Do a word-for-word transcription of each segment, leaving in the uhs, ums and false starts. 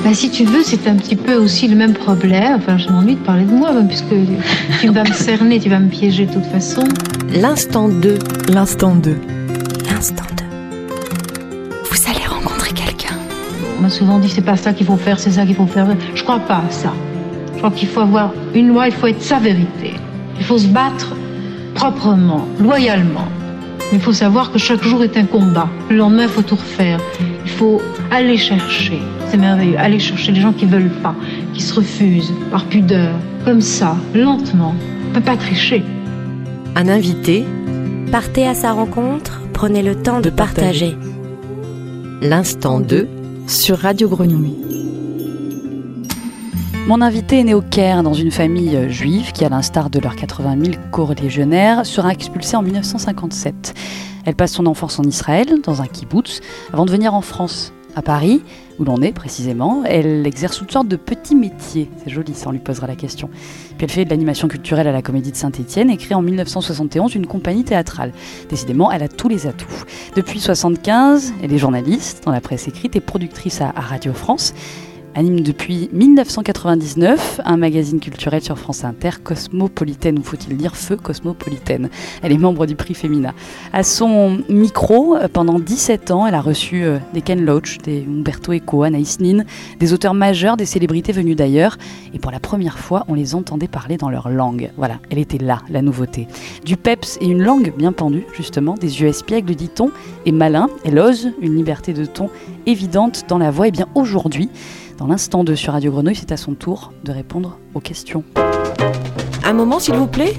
Bah, si tu veux, c'est un petit peu aussi le même problème. Enfin, je m'ennuie de parler de moi, même, puisque tu vas me cerner, tu vas me piéger de toute façon. L'instant deux. L'instant deux. L'instant deux. Vous allez rencontrer quelqu'un. On m'a souvent dit, c'est pas ça qu'il faut faire, c'est ça qu'il faut faire. Je crois pas à ça. Je crois qu'il faut avoir une loi, il faut être sa vérité. Il faut se battre proprement, loyalement. Mais il faut savoir que chaque jour est un combat. Le lendemain, il faut tout refaire. Il faut aller chercher. C'est merveilleux. Aller chercher les gens qui veulent pas, qui se refusent, par pudeur. Comme ça, lentement. On peut pas tricher. Un invité. Partez à sa rencontre, prenez le temps de, de partager. partager. L'instant deux. Sur Radio Grenouille. Mon invité est né au Caire, dans une famille juive qui, à l'instar de leurs quatre-vingt mille corélégionnaires, sera expulsée en dix-neuf cent cinquante-sept. Elle passe son enfance en Israël, dans un kibboutz, avant de venir en France. À Paris, où l'on est précisément, elle exerce toutes sortes de petits métiers. C'est joli, ça, on lui posera la question. Puis elle fait de l'animation culturelle à la Comédie de Saint-Étienne et crée en dix-neuf cent soixante et onze une compagnie théâtrale. Décidément, elle a tous les atouts. Depuis soixante-quinze, elle est journaliste dans la presse écrite et productrice à Radio France. Anime depuis dix-neuf cent quatre-vingt-dix-neuf un magazine culturel sur France Inter, Cosmopolitaine, ou faut-il dire Feu Cosmopolitaine. Elle est membre du prix Femina. À son micro, pendant dix-sept ans, elle a reçu des Ken Loach, des Umberto Eco, Anaïs Nin, des auteurs majeurs, des célébrités venues d'ailleurs. Et pour la première fois, on les entendait parler dans leur langue. Voilà, elle était là, la nouveauté. Du peps et une langue bien pendue, justement, des yeux espiègles, dit-on, et malin. Elle ose une liberté de ton évidente dans la voix. Et bien aujourd'hui, dans l'instant deux sur Radio Grenouille, c'est à son tour de répondre aux questions. Un moment, s'il vous plaît.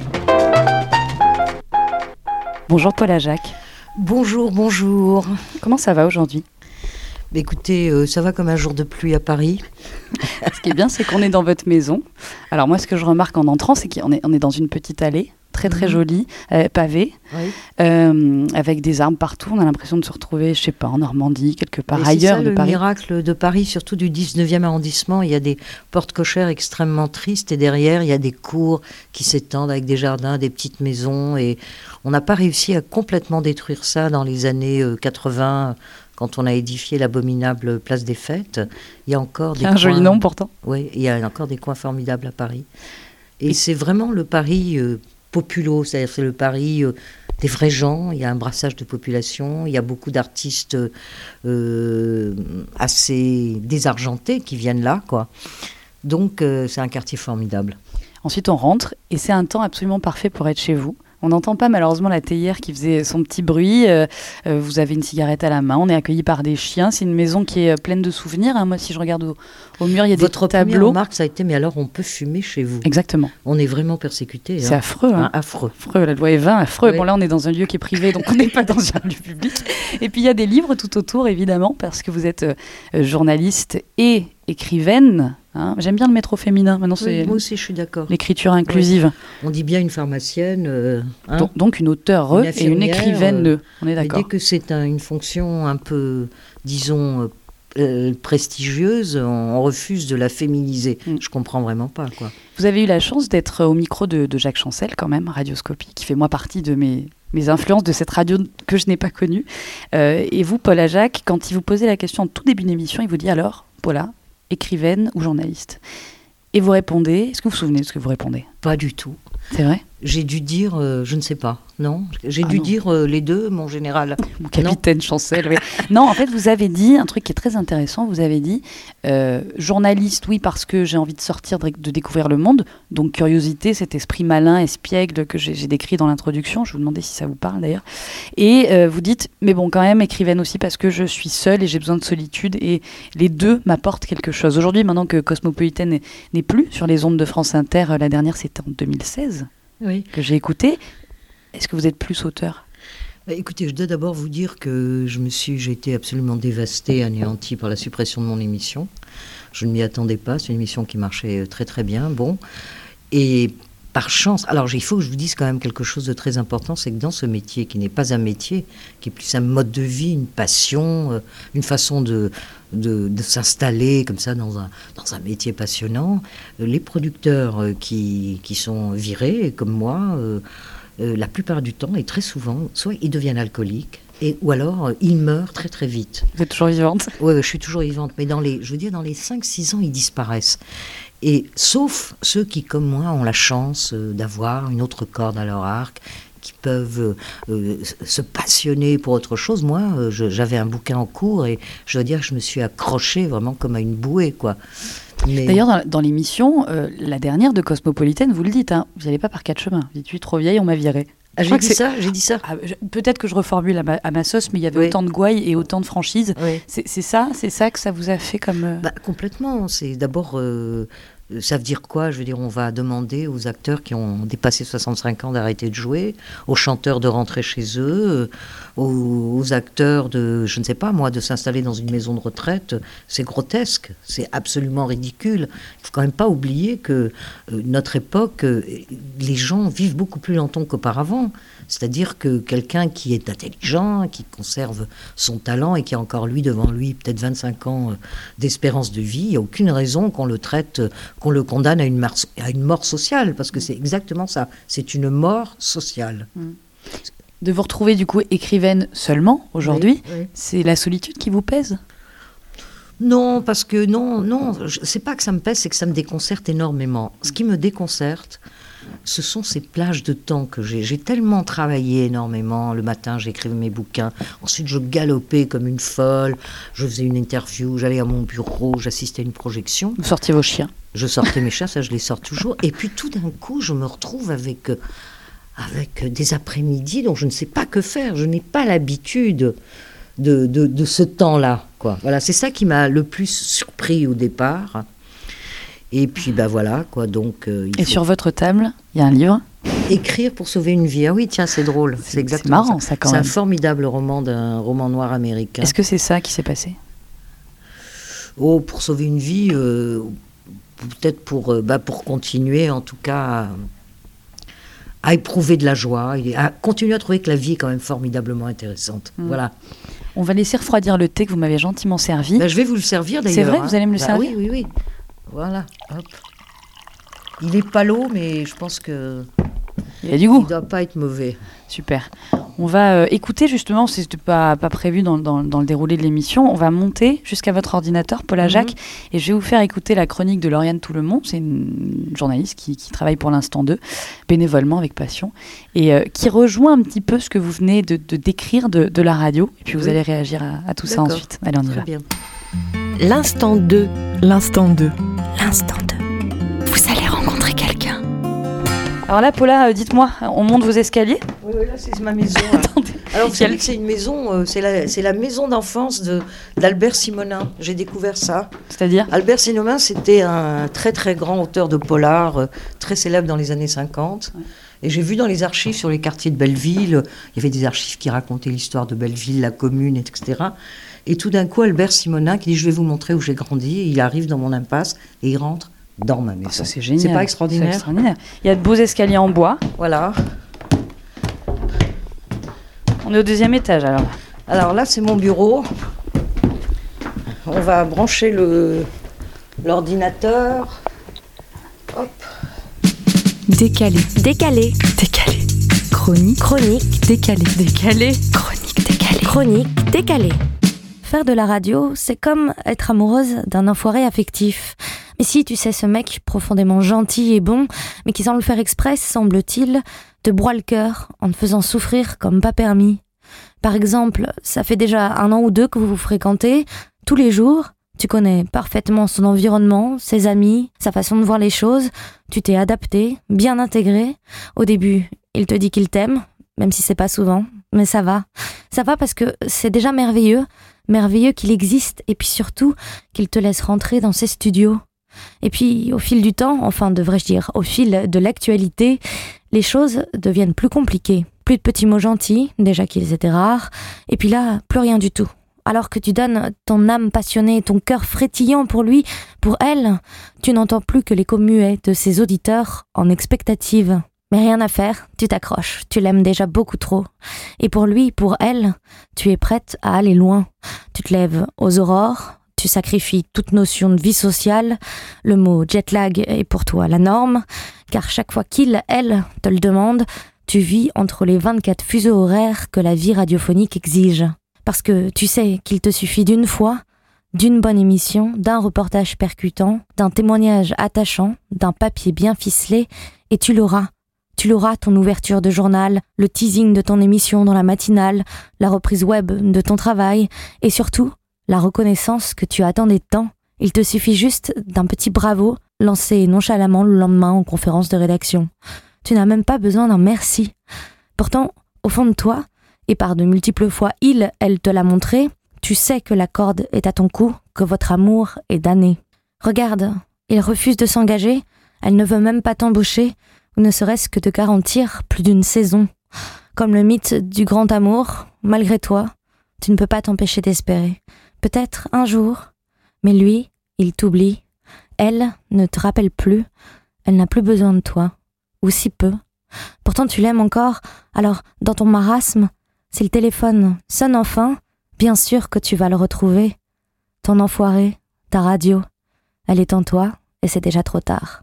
Bonjour Paula Jacques. Bonjour, bonjour. Comment ça va aujourd'hui ? Bah écoutez, euh, ça va comme un jour de pluie à Paris. Ce qui est bien, c'est qu'on est dans votre maison. Alors moi, ce que je remarque en entrant, c'est qu'on est, on est dans une petite allée, très très mmh. jolie, euh, pavée, oui. euh, avec des arbres partout. On a l'impression de se retrouver, je sais pas, en Normandie, quelque part et ailleurs c'est ça, de le Paris. Le miracle de Paris, surtout du dix-neuvième arrondissement, il y a des portes cochères extrêmement tristes et derrière, il y a des cours qui s'étendent avec des jardins, des petites maisons. Et on n'a pas réussi à complètement détruire ça dans les années euh, quatre-vingts, quand on a édifié l'abominable Place des Fêtes. Il y a encore des un coins... joli nom pourtant. Oui, il y a encore des coins formidables à Paris. Et, et... c'est vraiment le Paris euh, populo, c'est-à-dire c'est le Paris euh, des vrais gens. Il y a un brassage de population, il y a beaucoup d'artistes euh, assez désargentés qui viennent là, quoi. Donc euh, c'est un quartier formidable. Ensuite on rentre et c'est un temps absolument parfait pour être chez vous. On n'entend pas malheureusement la théière qui faisait son petit bruit. Euh, euh, vous avez une cigarette à la main, on est accueillis par des chiens. C'est une maison qui est pleine de souvenirs. Hein. Moi, si je regarde au, au mur, il y a Votre des tableaux. Votre première remarque, ça a été, mais alors on peut fumer chez vous ? Exactement. On est vraiment persécutés. C'est hein. affreux. Hein. Ah, affreux. affreux. La loi est vingt, affreux. Oui. Bon, là, on est dans un lieu qui est privé, donc on n'est pas dans un lieu public. Et puis, il y a des livres tout autour, évidemment, parce que vous êtes euh, journaliste et écrivaine. Hein, j'aime bien le métro féminin. Maintenant, c'est oui, moi aussi, je suis d'accord. L'écriture inclusive. Oui. On dit bien une pharmacienne. Euh, hein, donc, donc une auteure une et une écrivaine. Euh, on est d'accord. Dès que c'est un, une fonction un peu, disons, euh, prestigieuse, on, on refuse de la féminiser. Mm. Je comprends vraiment pas, quoi. Vous avez eu la chance d'être au micro de, de Jacques Chancel, quand même, Radioscopie, qui fait moi partie de mes, mes influences de cette radio que je n'ai pas connue. Euh, et vous, Paula Jacques, quand il vous posait la question en tout début d'émission, il vous dit alors, Paula, écrivaine ou journaliste ? Et vous répondez, est-ce que vous vous souvenez de ce que vous répondez ? Pas du tout. C'est vrai ? J'ai dû dire, euh, je ne sais pas, non. J'ai ah dû non. dire euh, les deux, mon général. Mon capitaine Chancel, oui. Non, en fait, vous avez dit un truc qui est très intéressant. Vous avez dit, euh, journaliste, oui, parce que j'ai envie de sortir, de, de découvrir le monde. Donc, curiosité, cet esprit malin, espiègle que j'ai, j'ai décrit dans l'introduction. Je vous demandais si ça vous parle, d'ailleurs. Et euh, vous dites, mais bon, quand même, écrivaine aussi, parce que je suis seule et j'ai besoin de solitude. Et les deux m'apportent quelque chose. Aujourd'hui, maintenant que Cosmopolitaine n'est, n'est plus sur les ondes de France Inter, la dernière, c'était en deux mille seize. Oui. Que j'ai écouté. Est-ce que vous êtes plus auteur ? Bah, écoutez, je dois d'abord vous dire que je me suis, j'ai été absolument dévastée, anéantie par la suppression de mon émission. Je ne m'y attendais pas. C'est une émission qui marchait très très bien. Bon, et par chance, alors il faut que je vous dise quand même quelque chose de très important, c'est que dans ce métier, qui n'est pas un métier, qui est plus un mode de vie, une passion, une façon de De, de s'installer comme ça dans un, dans un métier passionnant. Les producteurs qui, qui sont virés, comme moi, euh, euh, la plupart du temps, et très souvent, soit ils deviennent alcooliques, Et, ou alors, euh, il meurt très très vite. Vous êtes toujours vivante? Oui, ouais, je suis toujours vivante, mais dans les, je veux dire, dans les cinq six ans, ils disparaissent. Et sauf ceux qui, comme moi, ont la chance euh, d'avoir une autre corde à leur arc, qui peuvent euh, se passionner pour autre chose. Moi, euh, je, j'avais un bouquin en cours et je dois dire que je me suis accrochée vraiment comme à une bouée, quoi. Mais... D'ailleurs, dans, dans l'émission, euh, la dernière de Cosmopolitaine, vous le dites, hein, vous n'allez pas par quatre chemins. Vous dites, je suis trop vieille, on m'a virée. Ah, j'ai dit ça, j'ai dit ça. Ah, je, peut-être que je reformule à ma, à ma sauce, mais il y avait oui. autant de gouailles et autant de franchises. Oui. C'est, c'est ça, c'est ça que ça vous a fait comme... Euh... Bah, complètement. C'est d'abord... Euh... Ça veut dire quoi? Je veux dire, on va demander aux acteurs qui ont dépassé soixante-cinq ans d'arrêter de jouer, aux chanteurs de rentrer chez eux, aux, aux acteurs de, je ne sais pas moi, de s'installer dans une maison de retraite. C'est grotesque, c'est absolument ridicule. Il ne faut quand même pas oublier que euh, notre époque, euh, les gens vivent beaucoup plus longtemps qu'auparavant. C'est-à-dire que quelqu'un qui est intelligent, qui conserve son talent et qui a encore lui devant lui peut-être vingt-cinq ans euh, d'espérance de vie, il n'y a aucune raison qu'on le traite, euh, qu'on le condamne à une, mar- à une mort sociale, parce que c'est exactement ça, c'est une mort sociale. De vous retrouver du coup écrivaine seulement aujourd'hui, oui, oui. C'est la solitude qui vous pèse? Non, parce que non, non, je, c'est pas que ça me pèse, c'est que ça me déconcerte énormément. Ce qui me déconcerte, ce sont ces plages de temps que j'ai. J'ai tellement travaillé énormément. Le matin, j'écrivais mes bouquins. Ensuite, je galopais comme une folle. Je faisais une interview. J'allais à mon bureau. J'assistais à une projection. Vous sortiez vos chiens? Je sortais mes chiens, ça je les sors toujours. Et puis tout d'un coup, je me retrouve avec, avec des après-midi dont je ne sais pas que faire. Je n'ai pas l'habitude de, de, de ce temps-là, quoi. Voilà, c'est ça qui m'a le plus surpris au départ. Et puis, ben voilà, quoi, donc... Euh, il Et faut... sur votre table, il y a un livre? Écrire pour sauver une vie. Ah oui, tiens, c'est drôle. C'est, c'est exactement c'est marrant, ça, ça quand c'est même. C'est un formidable roman d'un roman noir américain. Est-ce que c'est ça qui s'est passé? Oh, pour sauver une vie, euh, peut-être pour, euh, bah, pour continuer, en tout cas, à, à éprouver de la joie, et à continuer à trouver que la vie est quand même formidablement intéressante. Mmh. Voilà. On va laisser refroidir le thé que vous m'avez gentiment servi. Ben, je vais vous le servir d'ailleurs. C'est vrai, hein. Vous allez me le bah, servir? Oui, oui, oui. Voilà, hop. Il est pas l'eau, mais je pense que... Il a du goût. Il doit pas être mauvais. Super. On va euh, écouter justement, c'était pas, pas prévu dans, dans, dans le déroulé de l'émission, on va monter jusqu'à votre ordinateur, Paula Jacques, mm-hmm. et je vais vous faire écouter la chronique de Lauriane Tout-le-Monde. C'est une journaliste qui, qui travaille pour l'Instant deux, bénévolement, avec passion, et euh, qui rejoint un petit peu ce que vous venez de, de décrire de, de la radio. Et puis vous oui. allez réagir à, à tout D'accord. ça ensuite. Allez, on y Très va. Bien. L'Instant deux. L'Instant deux. L'Instant deux. Vous allez rencontrer quelqu'un. Alors là, Paula, euh, dites-moi, on monte vos escaliers? Oui, oui, là, c'est ma maison. Attendez. Alors, vous savez que c'est une maison, euh, c'est, la, c'est la maison d'enfance de, d'Albert Simonin. J'ai découvert ça. C'est-à-dire? Albert Simonin, c'était un très, très grand auteur de polar, euh, très célèbre dans les années cinquante. Ouais. Et j'ai vu dans les archives sur les quartiers de Belleville, il y avait des archives qui racontaient l'histoire de Belleville, la commune, et cetera. Et tout d'un coup, Albert Simonin, qui dit « Je vais vous montrer où j'ai grandi », et il arrive dans mon impasse, et il rentre dans ma maison. Oh, ça, c'est génial. C'est pas extraordinaire? C'est extraordinaire. Il y a de beaux escaliers en bois. Voilà. On est au deuxième étage, alors. Alors là, c'est mon bureau. On va brancher le, l'ordinateur. Hop. Décalé. Décalé. Décalé. Chronique. Chronique. Décalé. Décalé. Chronique décalée. Chronique décalée. Faire de la radio, c'est comme être amoureuse d'un enfoiré affectif. Mais si, tu sais, ce mec profondément gentil et bon, mais qui sans le faire exprès, semble-t-il, te broie le cœur en te faisant souffrir comme pas permis. Par exemple, ça fait déjà un an ou deux que vous vous fréquentez, tous les jours, tu connais parfaitement son environnement, ses amis, sa façon de voir les choses, tu t'es adapté, bien intégré. Au début, il te dit qu'il t'aime, même si c'est pas souvent, mais ça va. Ça va parce que c'est déjà merveilleux, merveilleux qu'il existe, et puis surtout qu'il te laisse rentrer dans ses studios. Et puis, au fil du temps, enfin devrais-je dire, au fil de l'actualité, les choses deviennent plus compliquées. Plus de petits mots gentils, déjà qu'ils étaient rares, et puis là, plus rien du tout. Alors que tu donnes ton âme passionnée, ton cœur frétillant pour lui, pour elle, tu n'entends plus que l'écho muet de ses auditeurs en expectative. Mais rien à faire, tu t'accroches, tu l'aimes déjà beaucoup trop. Et pour lui, pour elle, tu es prête à aller loin. Tu te lèves aux aurores, tu sacrifies toute notion de vie sociale, le mot jet lag est pour toi la norme, car chaque fois qu'il, elle, te le demande, tu vis entre les vingt-quatre fuseaux horaires que la vie radiophonique exige. Parce que tu sais qu'il te suffit d'une fois, d'une bonne émission, d'un reportage percutant, d'un témoignage attachant, d'un papier bien ficelé, et tu l'auras. Tu l'auras, ton ouverture de journal, le teasing de ton émission dans la matinale, la reprise web de ton travail, et surtout, la reconnaissance que tu attendais tant. Il te suffit juste d'un petit bravo, lancé nonchalamment le lendemain en conférence de rédaction. Tu n'as même pas besoin d'un merci. Pourtant, au fond de toi, et par de multiples fois il, elle te l'a montré, tu sais que la corde est à ton cou, que votre amour est damné. Regarde, il refuse de s'engager, elle ne veut même pas t'embaucher, ou ne serait-ce que te garantir plus d'une saison. Comme le mythe du grand amour, malgré toi, tu ne peux pas t'empêcher d'espérer. Peut-être un jour, mais lui, il t'oublie. Elle ne te rappelle plus, elle n'a plus besoin de toi, ou si peu. Pourtant tu l'aimes encore, alors dans ton marasme, si le téléphone sonne enfin, bien sûr que tu vas le retrouver. Ton enfoiré, ta radio, elle est en toi et c'est déjà trop tard.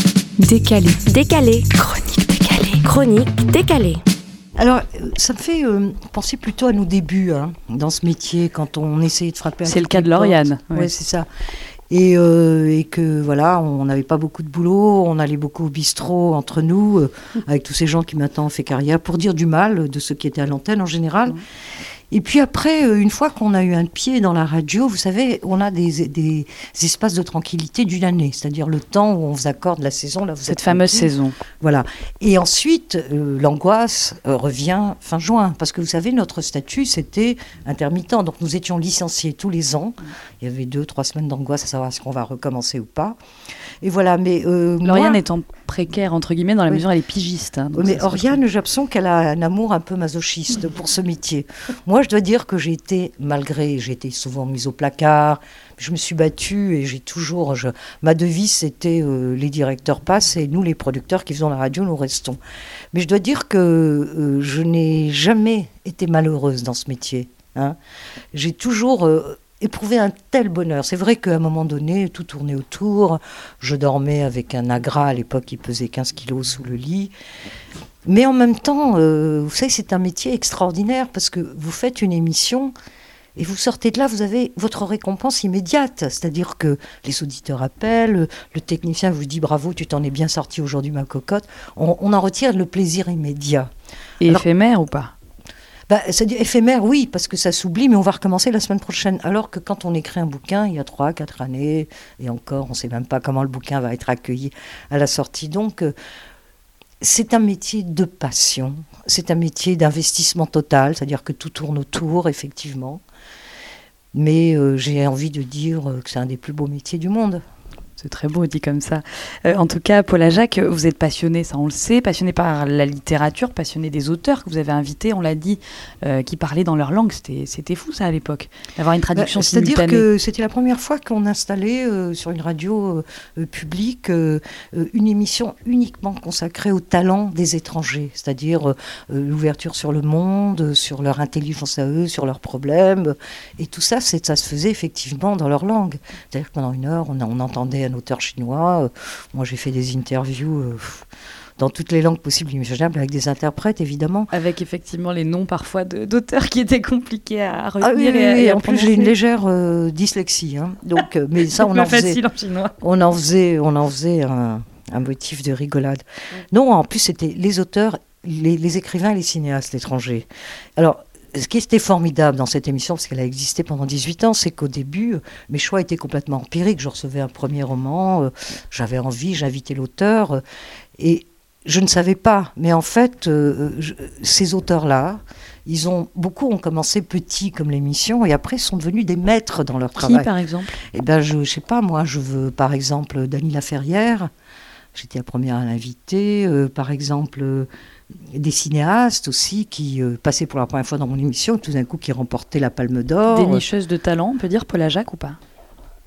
Décalé. Décalé. Chronique décalée. Chronique décalée. Alors, ça me fait euh, penser plutôt à nos débuts hein, dans ce métier, quand on essayait de frapper. C'est le cas de Lauriane. Oui, ouais, c'est ça. Et, euh, et que voilà, on n'avait pas beaucoup de boulot, on allait beaucoup au bistrot entre nous, euh, avec tous ces gens qui maintenant ont fait carrière, pour dire du mal de ceux qui étaient à l'antenne en général. Mmh. Et puis après, une fois qu'on a eu un pied dans la radio, vous savez, on a des, des espaces de tranquillité d'une année, c'est-à-dire le temps où on vous accorde la saison. Là, vous Cette fameuse tranquille. Saison. Voilà. Et ensuite, euh, l'angoisse euh, revient fin juin, parce que vous savez, notre statut, c'était intermittent. Donc nous étions licenciés tous les ans. Il y avait deux, trois semaines d'angoisse à savoir si on va recommencer ou pas. Et voilà, mais... Euh, Lauriane moi, étant précaire, entre guillemets, dans la oui. mesure, elle est pigiste. Hein, mais Oriane, j'ai l'impression qu'elle a un amour un peu masochiste pour ce métier. Moi, je dois dire que j'ai été, malgré, j'ai été souvent mise au placard, je me suis battue et j'ai toujours... Je, ma devise, c'était euh, les directeurs passent et nous, les producteurs qui faisons la radio, nous restons. Mais je dois dire que euh, je n'ai jamais été malheureuse dans ce métier. Hein. J'ai toujours... Euh, éprouver un tel bonheur. C'est vrai qu'à un moment donné, tout tournait autour. Je dormais avec un agra, à l'époque, qui pesait quinze kilos sous le lit. Mais en même temps, euh, vous savez, c'est un métier extraordinaire parce que vous faites une émission et vous sortez de là, vous avez votre récompense immédiate. C'est-à-dire que les auditeurs appellent, le technicien vous dit « Bravo, tu t'en es bien sorti aujourd'hui, ma cocotte ». On, on en retire le plaisir immédiat. Et Alors, éphémère ou pas ? Bah, c'est-à-dire éphémère, oui, parce que ça s'oublie, mais on va recommencer la semaine prochaine. Alors que quand on écrit un bouquin, il y a trois, quatre années, et encore, on ne sait même pas comment le bouquin va être accueilli à la sortie. Donc, euh, c'est un métier de passion, c'est un métier d'investissement total, c'est-à-dire que tout tourne autour, effectivement. Mais euh, j'ai envie de dire que c'est un des plus beaux métiers du monde. C'est très beau dit comme ça. Euh, en tout cas, Paula Jacques, vous êtes passionnée, ça on le sait, passionnée par la littérature, passionnée des auteurs que vous avez invités, on l'a dit, euh, qui parlaient dans leur langue. C'était, c'était fou ça à l'époque, d'avoir une traduction bah, simultanée. C'est-à-dire que c'était la première fois qu'on installait euh, sur une radio euh, publique euh, une émission uniquement consacrée au talent des étrangers, c'est-à-dire euh, l'ouverture sur le monde, sur leur intelligence à eux, sur leurs problèmes. Et tout ça, c'est, ça se faisait effectivement dans leur langue. C'est-à-dire que pendant une heure, on, a, on entendait un auteur chinois. Euh, moi, j'ai fait des interviews euh, dans toutes les langues possibles et imaginables, avec des interprètes, évidemment. Avec effectivement les noms parfois de, d'auteurs qui étaient compliqués à retenir. Ah oui, et, oui, à, oui. et à En plus, j'ai une légère euh, dyslexie. Hein. Donc, euh, mais ça, on en faisait. Facile en chinois. On en faisait, on en faisait un, un motif de rigolade. Mm. Non, en plus, c'était les auteurs, les, les écrivains et les cinéastes étrangers. Alors, ce qui était formidable dans cette émission, parce qu'elle a existé pendant dix-huit ans, c'est qu'au début, mes choix étaient complètement empiriques. Je recevais un premier roman, euh, j'avais envie, j'invitais l'auteur, euh, et je ne savais pas. Mais en fait, euh, je, ces auteurs-là, ils ont, beaucoup ont commencé petits comme l'émission, et après sont devenus des maîtres dans leur travail. Qui, par exemple ? Eh bien, je ne sais pas, moi, je veux, par exemple, Dany Laferrière. J'étais la première à l'inviter. Euh, par exemple... Euh, des cinéastes aussi qui euh, passaient pour la première fois dans mon émission, tout d'un coup qui remportaient la Palme d'Or. Dénicheuse de talent, on peut dire Paula Jacques ou pas ?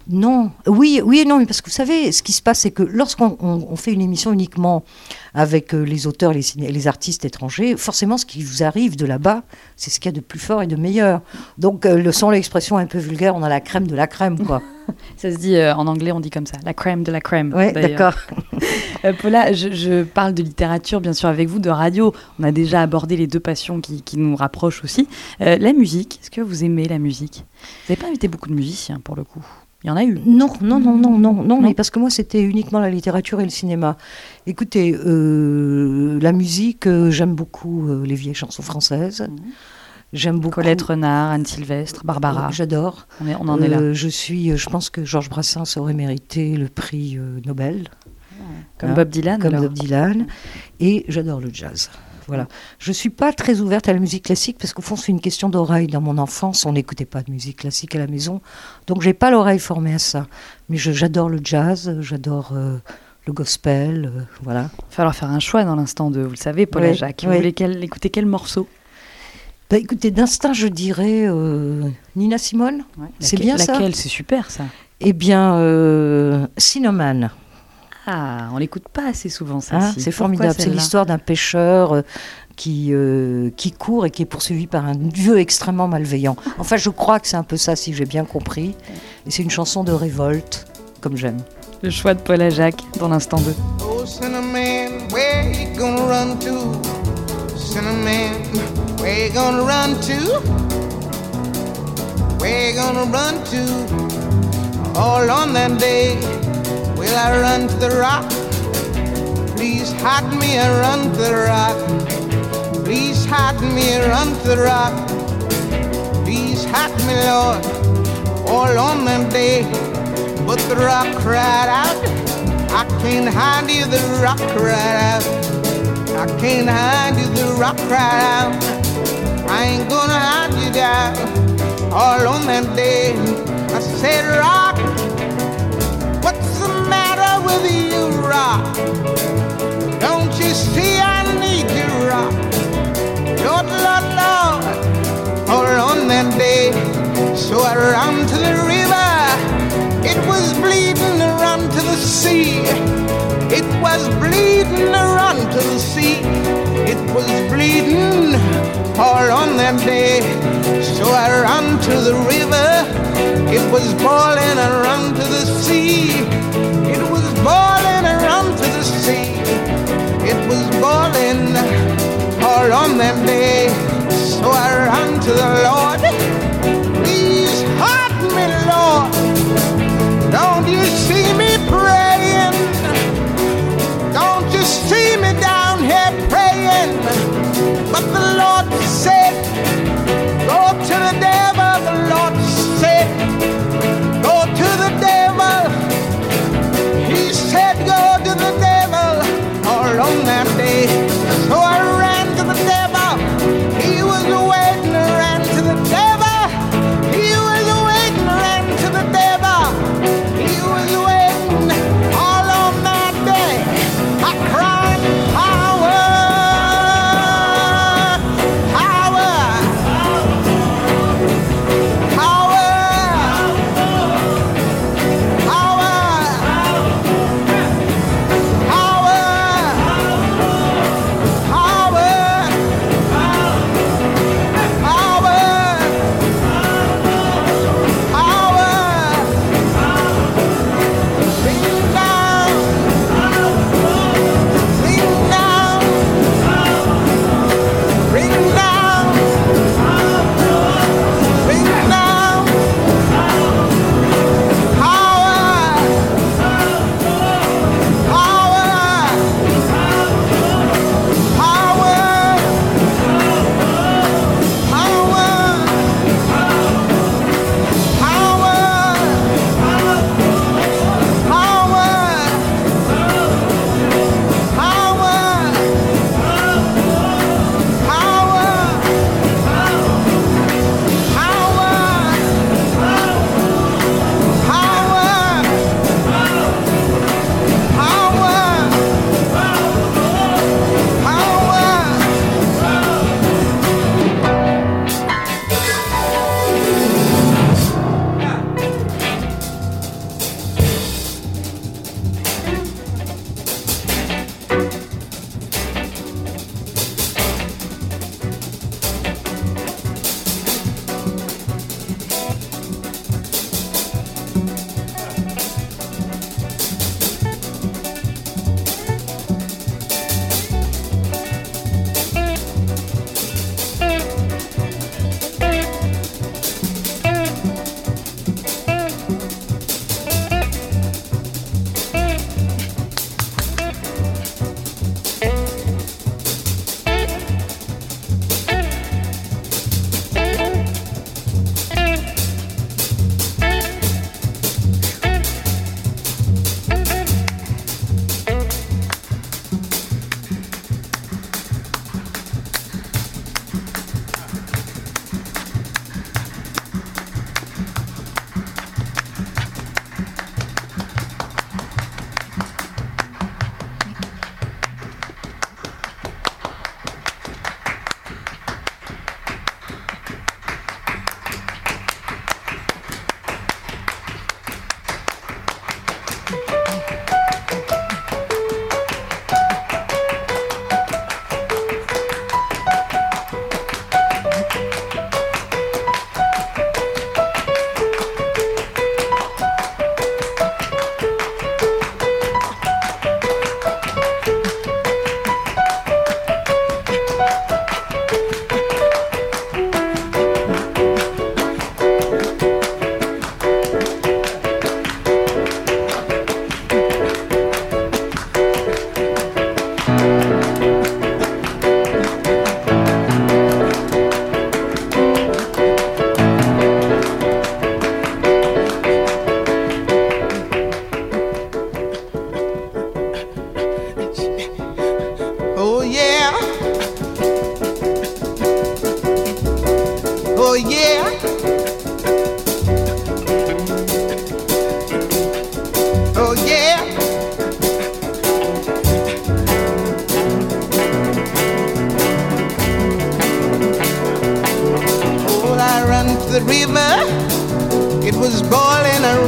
Non, oui, oui et non, mais parce que vous savez, ce qui se passe, c'est que lorsqu'on on, on fait une émission uniquement avec euh, les auteurs, les, ciné- les artistes étrangers, forcément, ce qui vous arrive de là-bas, c'est ce qu'il y a de plus fort et de meilleur. Donc, euh, le sans l'expression un peu vulgaire, on a la crème de la crème, quoi. Ça se dit euh, en anglais, on dit comme ça, la crème de la crème. Ouais, d'ailleurs. d'accord. Euh, Paula, je, je parle de littérature, bien sûr, avec vous, de radio. On a déjà abordé les deux passions qui, qui nous rapprochent aussi. Euh, la musique, est-ce que vous aimez la musique ? Vous n'avez pas invité beaucoup de musiciens, pour le coup. Il y en a eu. Non, non, non, non, non, non, Non. mais parce que moi, c'était uniquement la littérature et le cinéma. Écoutez, euh, la musique, euh, j'aime beaucoup euh, les vieilles chansons françaises. Mhm. J'aime beaucoup. Colette Renard, Anne Sylvestre, Barbara. Euh, J'adore. On, est, on en est là. Euh, je suis, je pense que Georges Brassens aurait mérité le prix euh, Nobel, Comme hein, Bob Dylan. comme alors. Bob Dylan. Et j'adore le jazz. Voilà. Je ne suis pas très ouverte à la musique classique parce qu'au fond, c'est une question d'oreille. Dans mon enfance, on n'écoutait pas de musique classique à la maison. Donc, je n'ai pas l'oreille formée à ça. Mais je- j'adore le jazz, j'adore euh, le gospel. euh, voilà. Il va falloir faire un choix dans l'instant deux, vous le savez, Paula Ouais, Jacques. Vous ouais. voulez quel- écouter quel morceau ? Bah, écoutez, d'instinct, je dirais euh, Nina Simone. C'est Laquelle- bien ça. Laquelle ? C'est super, ça. Eh bien, euh, Cinnamon. Ah, on l'écoute pas assez souvent, ça. Hein, c'est formidable. C'est l'histoire d'un pêcheur euh, qui, euh, qui court et qui est poursuivi par un dieu extrêmement malveillant. Enfin, je crois que c'est un peu ça, si j'ai bien compris. Et c'est une chanson de révolte, comme j'aime. Le choix de Paula Jacques dans l'instant deux. Oh, Cinnamon, where you gonna run to? Cinnamon, where you gonna run to? Where you gonna run to? All on that day, will I run to the rock? Please hide me and run to the rock. Please hide me and run to the rock. Please hide me, Lord, all on that day. But the rock cried out, I can't hide you, the rock cried out. I can't hide you, the rock cried out. I ain't gonna hide you down. All on that day, I said, rock, what's the matter with you, rock? Don't you see I need you, rock? Lord, Lord, Lord, all on that day. So I ran to the river. It was bleeding to run to the sea. It was bleeding to run to the sea. It was bleeding all on that day. So I ran to the river. It was boiling and run to the sea. It was boiling and run to the sea. It was boiling all on that day. So I ran to the Lord. Please hide me, Lord. Don't you see me praying? Don't you see me down here praying? But the Lord said, go to the devil. The Lord said, go to the devil.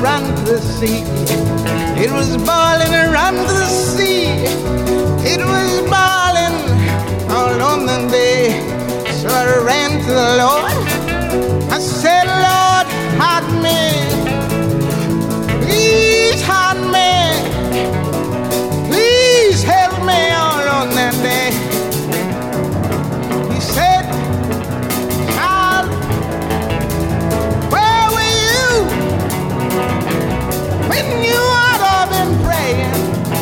run to the sea. It was boiling, run to the sea. It was boiling all on the day. So I ran to the Lord. I said, Lord, hide me. Please hide me. Please help me all on that day. He said, child, where were you when you ought to have been praying?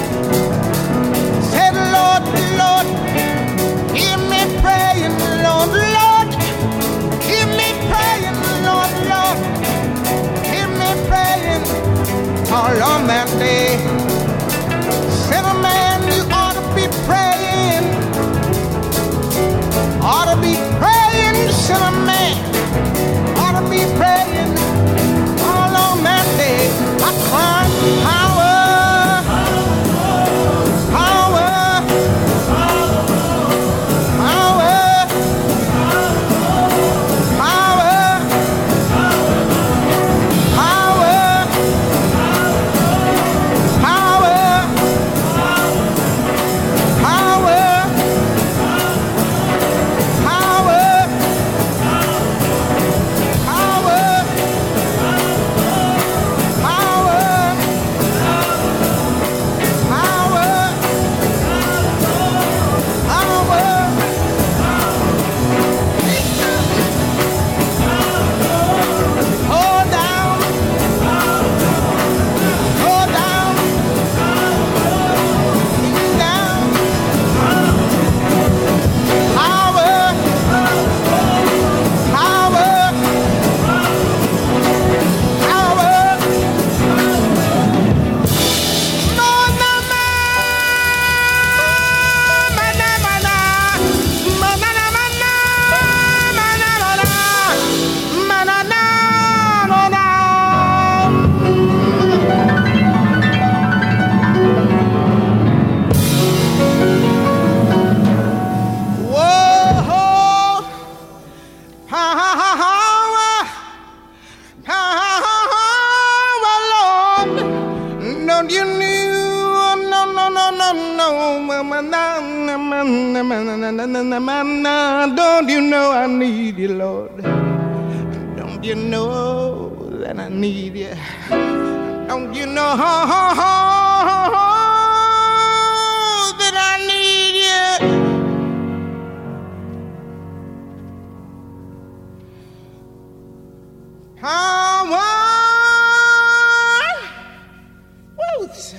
Said, Lord, Lord, hear me praying, Lord, Lord, hear me praying, Lord, Lord, hear me praying all on that day. Said, a man, you ought to be praying, ought to be praying, said a man, ought to be praying all on that day. I cried, power, power, power, power, Don't you know I need you, Lord? Don't you know that I need you? Don't you know that I need you? How Whoops.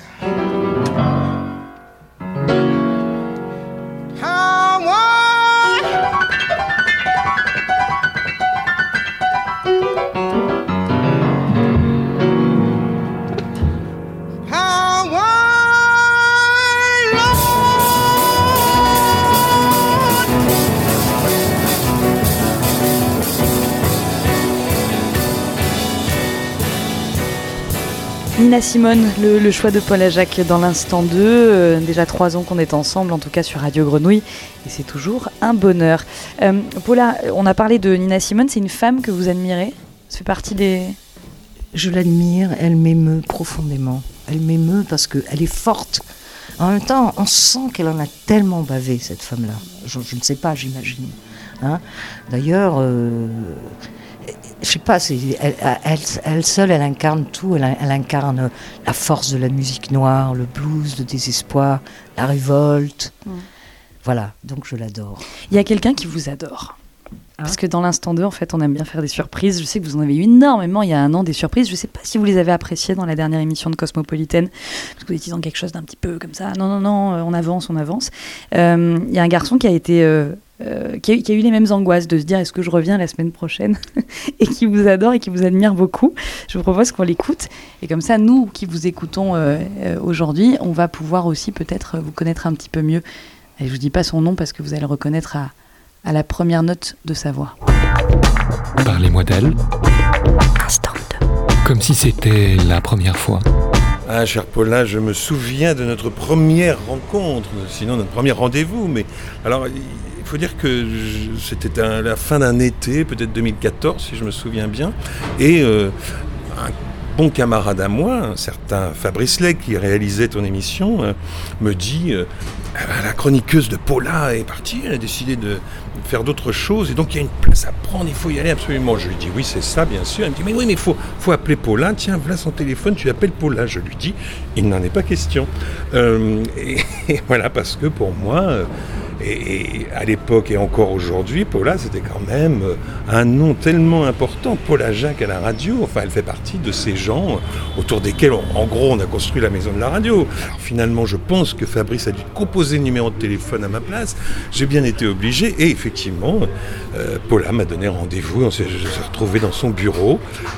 Nina Simone, le, le choix de Paul à Jacques dans l'instant deux, euh, déjà trois ans qu'on est ensemble, en tout cas sur Radio Grenouille, et c'est toujours un bonheur. Euh, Paula, on a parlé de Nina Simone, c'est une femme que vous admirez ? Ça fait partie des... Je l'admire, elle m'émeut profondément. Elle m'émeut parce qu'elle est forte. En même temps, on sent qu'elle en a tellement bavé, cette femme-là. Je, je ne sais pas, j'imagine. Hein ? D'ailleurs... Euh, Je sais pas, c'est, elle, elle, elle seule, elle incarne tout. Elle, elle incarne la force de la musique noire, le blues, le désespoir, la révolte. Mmh. Voilà, donc je l'adore. Il y a quelqu'un qui vous adore. Hein ? Parce que dans l'instant deux, en fait, on aime bien faire des surprises. Je sais que vous en avez eu énormément il y a un an, des surprises. Je ne sais pas si vous les avez appréciées dans la dernière émission de Cosmopolitaine, parce que vous étiez dans quelque chose d'un petit peu comme ça. Non, non, non, on avance, on avance. Euh, il y a un garçon qui a été... Euh, Euh, qui, a, qui a eu les mêmes angoisses de se dire est-ce que je reviens la semaine prochaine et qui vous adore et qui vous admire beaucoup. Je vous propose qu'on l'écoute et comme ça nous qui vous écoutons euh, euh, aujourd'hui on va pouvoir aussi peut-être vous connaître un petit peu mieux et je vous dis pas son nom parce que vous allez le reconnaître à, à la première note de sa voix. Parlez-moi d'elle. Instant. Comme si c'était la première fois. Ah, cher Paulin, je me souviens de notre première rencontre, sinon notre premier rendez-vous. Mais alors, il faut dire que je, c'était un, la fin d'un été, peut-être deux mille quatorze, si je me souviens bien. Et euh, un bon camarade à moi, un certain Fabrice Lay, qui réalisait ton émission, euh, me dit euh, « La chroniqueuse de Paula est partie, elle a décidé de faire d'autres choses, et donc il y a une place à prendre, il faut y aller absolument. » Je lui dis « Oui, c'est ça, bien sûr. » Elle me dit « Mais oui, mais il faut, faut appeler Paula. Tiens, voilà son téléphone, tu appelles Paula. » Je lui dis « Il n'en est pas question. Euh, » et, et voilà, parce que pour moi... Euh, Et, et à l'époque et encore aujourd'hui, Paula, c'était quand même un nom tellement important. Paula Jacques à la radio, enfin, elle fait partie de ces gens autour desquels, on, en gros, on a construit la maison de la radio. Alors, finalement, je pense que Fabrice a dû composer le numéro de téléphone à ma place. J'ai bien été obligé. Et effectivement, euh, Paula m'a donné rendez-vous. On s'est, je me suis retrouvé dans son bureau.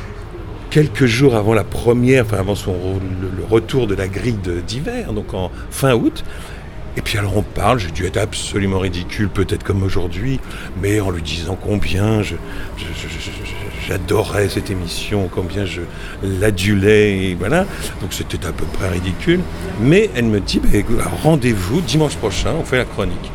Quelques jours avant la première, enfin avant son, le, le retour de la grille de, d'hiver, donc en fin août. Et puis alors on parle, j'ai dû être absolument ridicule, peut-être comme aujourd'hui, mais en lui disant combien je, je, je, je, j'adorais cette émission, combien je l'adulais, et voilà. Donc c'était à peu près ridicule. Mais elle me dit, bah, rendez-vous dimanche prochain, on fait la chronique.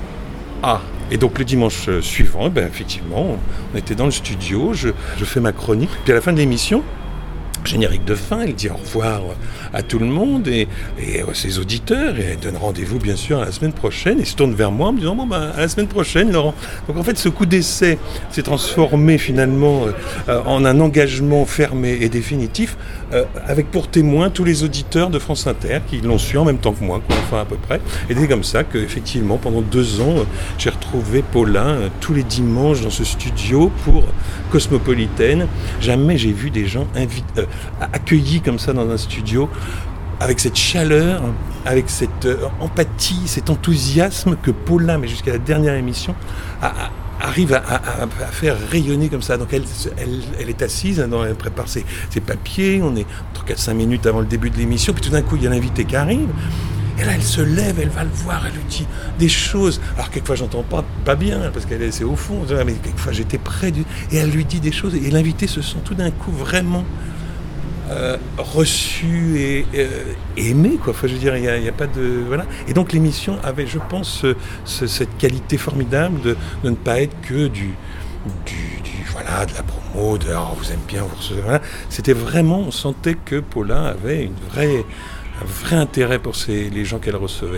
Ah, et donc le dimanche suivant, ben, effectivement, on était dans le studio, je, je fais ma chronique, puis à la fin de l'émission, générique de fin, elle dit au revoir à tout le monde et, et à ses auditeurs, et elle donne rendez-vous bien sûr à la semaine prochaine, et se tourne vers moi en me disant bon ben à la semaine prochaine Laurent. Donc en fait ce coup d'essai s'est transformé finalement euh, en un engagement fermé et définitif, euh, avec pour témoin tous les auditeurs de France Inter qui l'ont su en même temps que moi, quoi, enfin à peu près. Et c'est comme ça que effectivement pendant deux ans euh, j'ai retrouvé Paula euh, tous les dimanches dans ce studio pour Cosmopolitaine. Jamais j'ai vu des gens invités euh, accueillis comme ça dans un studio, avec cette chaleur, avec cette euh, empathie, cet enthousiasme que Paula, mais jusqu'à la dernière émission, a, a, arrive à, à, à faire rayonner comme ça. Donc elle, elle, elle est assise, hein, elle prépare ses, ses papiers, on est entre quatre à cinq minutes avant le début de l'émission, puis tout d'un coup il y a l'invité qui arrive. Et là, elle se lève, elle va le voir, elle lui dit des choses. Alors, quelquefois, j'entends pas, pas bien, parce qu'elle est c'est au fond. Mais quelquefois, j'étais près du... Et elle lui dit des choses. Et l'invité se sent tout d'un coup vraiment euh, reçu et euh, aimé, quoi. Enfin, je veux dire, il n'y a, y a pas de... Voilà. Et donc, l'émission avait, je pense, ce, ce, cette qualité formidable de, de ne pas être que du... Du, du, voilà, de la promo, de oh, vous aimez bien, vous recevez, voilà. C'était vraiment, on sentait que Paula avait une vraie... un vrai intérêt pour ces, les gens qu'elle recevait.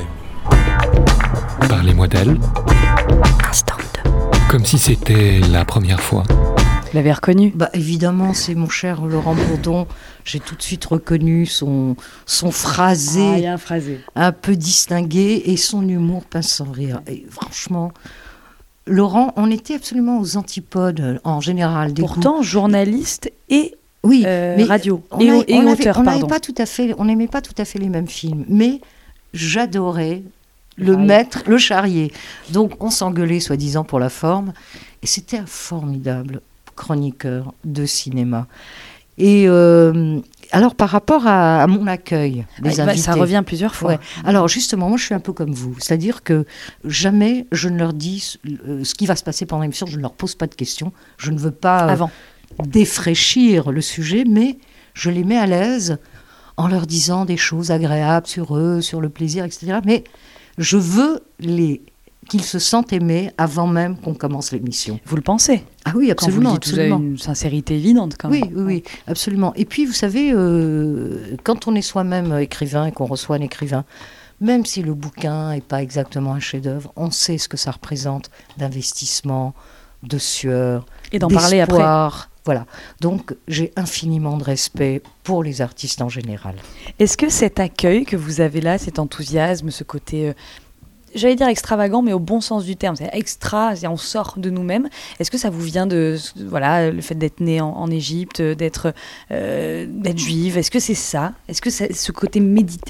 Parlez-moi d'elle. Instant. Comme si c'était la première fois. Vous l'avez reconnu ? Bah, évidemment, c'est mon cher Laurent Bourdon. J'ai tout de suite reconnu son, son phrasé, ah, il y a un phrasé un peu distingué, et son humour pince sans rire. Et franchement, Laurent, on était absolument aux antipodes en général. Des Pourtant, goûts. Journaliste et oui, euh, mais radio on et, a, et on auteur, avait, on pardon. pas tout à fait, on n'aimait pas tout à fait les mêmes films, mais j'adorais le Charrier. maître, le Charrier. Donc on s'engueulait soi-disant pour la forme, et c'était un formidable chroniqueur de cinéma. Et euh, alors par rapport à, à mon accueil des ah, invités, ça revient plusieurs fois. ouais. Alors justement, moi je suis un peu comme vous, c'est-à-dire que jamais je ne leur dis euh, ce qui va se passer pendant l'émission, je ne leur pose pas de questions, je ne veux pas euh, Avant. défraîchir le sujet, mais je les mets à l'aise en leur disant des choses agréables sur eux, sur le plaisir, et cetera. Mais je veux les... qu'ils se sentent aimés avant même qu'on commence l'émission. Vous le pensez ? Ah oui, absolument. Quand vous le dites, absolument. vous avez une sincérité évidente quand même. Oui, oui, oui, absolument. Et puis, vous savez, euh, quand on est soi-même écrivain et qu'on reçoit un écrivain, même si le bouquin n'est pas exactement un chef-d'œuvre, on sait ce que ça représente d'investissement, de sueur, Et d'en parler après. d'espoir. Voilà. Donc, j'ai infiniment de respect pour les artistes en général. Est-ce que cet accueil que vous avez là, cet enthousiasme, ce côté... Euh, j'allais dire extravagant, mais au bon sens du terme, c'est extra, c'est on sort de nous-mêmes. Est-ce que ça vous vient de, voilà, le fait d'être né en, en Égypte, d'être, euh, d'être juive ? Est-ce que c'est ça ? Est-ce que c'est ce côté méditerranéen ?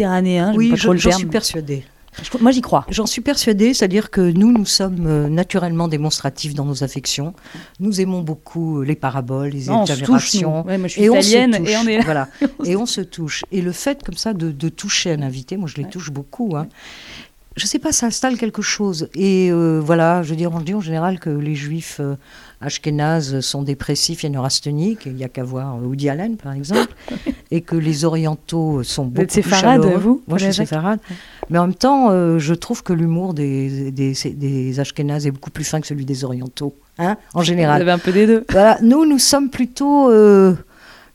Oui, pas je, trop le j'en terme. suis persuadée. Je, moi, j'y crois. J'en suis persuadée, c'est-à-dire que nous, nous sommes euh, naturellement démonstratifs dans nos affections. Nous aimons beaucoup les paraboles, les Non, on se touche, exagérations. nous. Ouais, moi, je suis et italienne on se touche, et on est là. Voilà. Et on se touche. Et le fait, comme ça, de, de toucher un invité, moi, je les ouais. touche beaucoup. Hein. Je ne sais pas, ça installe quelque chose. Et euh, voilà, je veux dire, on dit en général que les juifs euh, ashkénazes sont dépressifs et neurasthéniques. Il n'y a qu'à voir Woody Allen, par exemple. Et que les orientaux sont beaucoup plus chaleureux. vous Moi, je suis séfarade. Mais en même temps, euh, je trouve que l'humour des, des, des ashkénazes est beaucoup plus fin que celui des orientaux, hein, en général. Vous avez un peu des deux. Voilà, nous, nous sommes plutôt... Euh,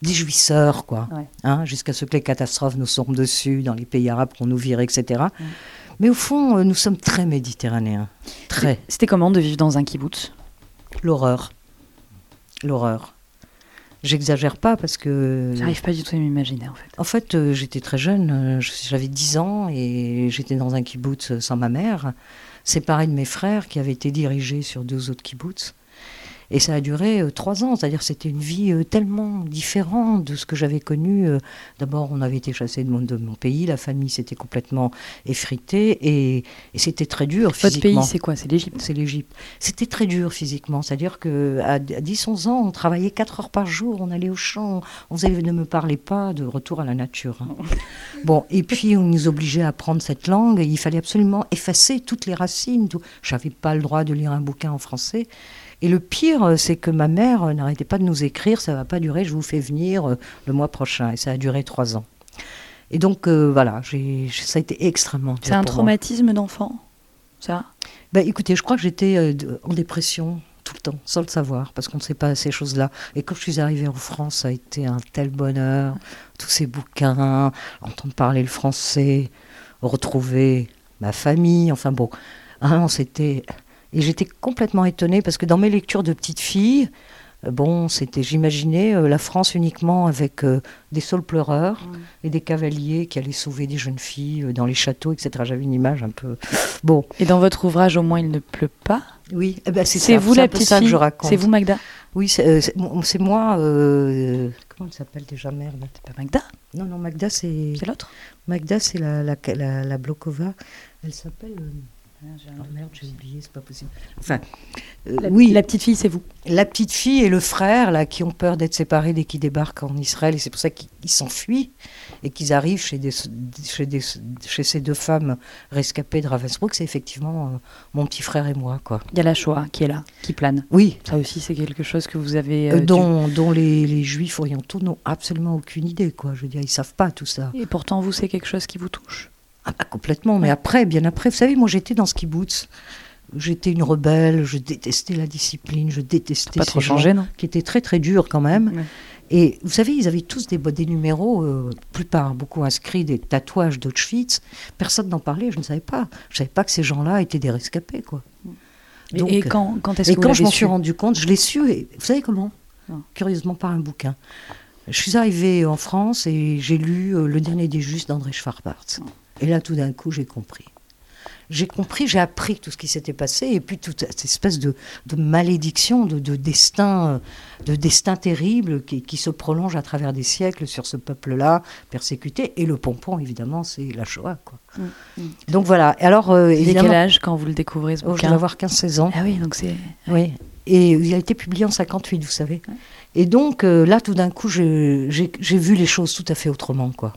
des jouisseurs, quoi. Ouais. Hein, jusqu'à ce que les catastrophes nous tombent dessus, dans les pays arabes qu'on nous vire, et cetera. Ouais. Mais au fond, euh, nous sommes très méditerranéens. Très. C'était comment de vivre dans un kibboutz ? L'horreur. L'horreur. J'exagère pas parce que... J'arrive pas du tout à m'imaginer, en fait. En fait, euh, j'étais très jeune, euh, j'avais dix ans et j'étais dans un kibboutz sans ma mère, séparée de mes frères qui avaient été dirigés sur deux autres kibboutz. Et ça a duré euh, trois ans, c'est-à-dire c'était une vie euh, tellement différente de ce que j'avais connu. Euh, d'abord, on avait été chassés de mon, de mon pays, la famille s'était complètement effritée et, et c'était très dur physiquement. Votre pays, c'est quoi ? C'est l'Égypte ? C'est l'Égypte. C'était très dur physiquement, c'est-à-dire qu'à dix onze ans, on travaillait quatre heures par jour, on allait au champ, on faisait ne me parlez pas de retour à la nature. Hein. Bon, et puis on nous obligeait à apprendre cette langue, et il fallait absolument effacer toutes les racines. Tout. Je n'avais pas le droit de lire un bouquin en français. Et le pire, c'est que ma mère n'arrêtait pas de nous écrire, ça ne va pas durer, je vous fais venir le mois prochain. Et ça a duré trois ans. Et donc, euh, voilà, j'ai, ça a été extrêmement dur. C'est un traumatisme moi. d'enfant, ça ? Ben, écoutez, je crois que j'étais euh, en dépression tout le temps, sans le savoir, parce qu'on ne sait pas ces choses-là. Et quand je suis arrivée en France, ça a été un tel bonheur. Tous ces bouquins, entendre parler le français, retrouver ma famille, enfin bon, hein, c'était... Et j'étais complètement étonnée parce que dans mes lectures de petite fille, euh, bon, c'était, j'imaginais euh, la France uniquement avec euh, des saules pleureurs mmh. et des cavaliers qui allaient sauver des jeunes filles euh, dans les châteaux, et cetera. J'avais une image un peu... Bon. Et dans votre ouvrage, au moins, il ne pleut pas ? Oui, eh ben, c'est, c'est ça, vous c'est la petite fille, que je raconte. C'est vous Magda ? Oui, c'est, euh, c'est, c'est moi... Euh, comment elle s'appelle déjà, merde ? C'est pas Magda ? Non, non, Magda, c'est... C'est l'autre ? Magda, c'est la, la, la, la Blokova. Elle s'appelle... Euh... Oh merde, j'ai oublié, c'est pas possible. Enfin, euh, la, oui. La petite fille, c'est vous. La petite fille et le frère, là, qui ont peur d'être séparés dès qu'ils débarquent en Israël, et c'est pour ça qu'ils s'enfuient et qu'ils arrivent chez, des, chez, des, chez ces deux femmes rescapées de Ravensbrück. C'est effectivement euh, mon petit frère et moi, quoi. Il y a la Shoah qui est là, qui plane. Oui. Ça aussi, c'est quelque chose que vous avez... Euh, euh, dont, dont les, les Juifs orientaux n'ont absolument aucune idée, quoi. Je veux dire, ils savent pas tout ça. Et pourtant, vous, c'est quelque chose qui vous touche. Ah bah complètement, mais après, bien après, vous savez, moi j'étais dans ce kibbutz, j'étais une rebelle, je détestais la discipline, je détestais pas ces trop gens changé, non qui étaient très très durs quand même. Ouais. Et vous savez, ils avaient tous des, des numéros, euh, plupart beaucoup inscrits, des tatouages d'Auschwitz. Personne n'en parlait, je ne savais pas. Je ne savais pas que ces gens-là étaient des rescapés, quoi. Donc, et quand, quand est-ce et que quand vous je m'en su suis rendu compte, je l'ai su, et vous savez comment ? Non. Curieusement, par un bouquin. Je suis arrivée en France et j'ai lu euh, Le Dernier des Justes d'André Schwarz. Non. Et là, tout d'un coup, j'ai compris. J'ai compris, j'ai appris tout ce qui s'était passé, et puis toute cette espèce de, de malédiction, de, de, destin, de destin terrible qui, qui se prolonge à travers des siècles sur ce peuple-là, persécuté. Et le pompon, évidemment, c'est la Shoah, quoi. Mmh, mmh. Donc voilà. Alors, euh, évidemment, quel âge quand vous le découvrez, ce bouquin ? Oh, je dois avoir quinze seize ans. Ah oui, donc c'est... Oui. Et il a été publié en cinquante-huit, vous savez. Ouais. Et donc, euh, là, tout d'un coup, je, j'ai, j'ai vu les choses tout à fait autrement, quoi.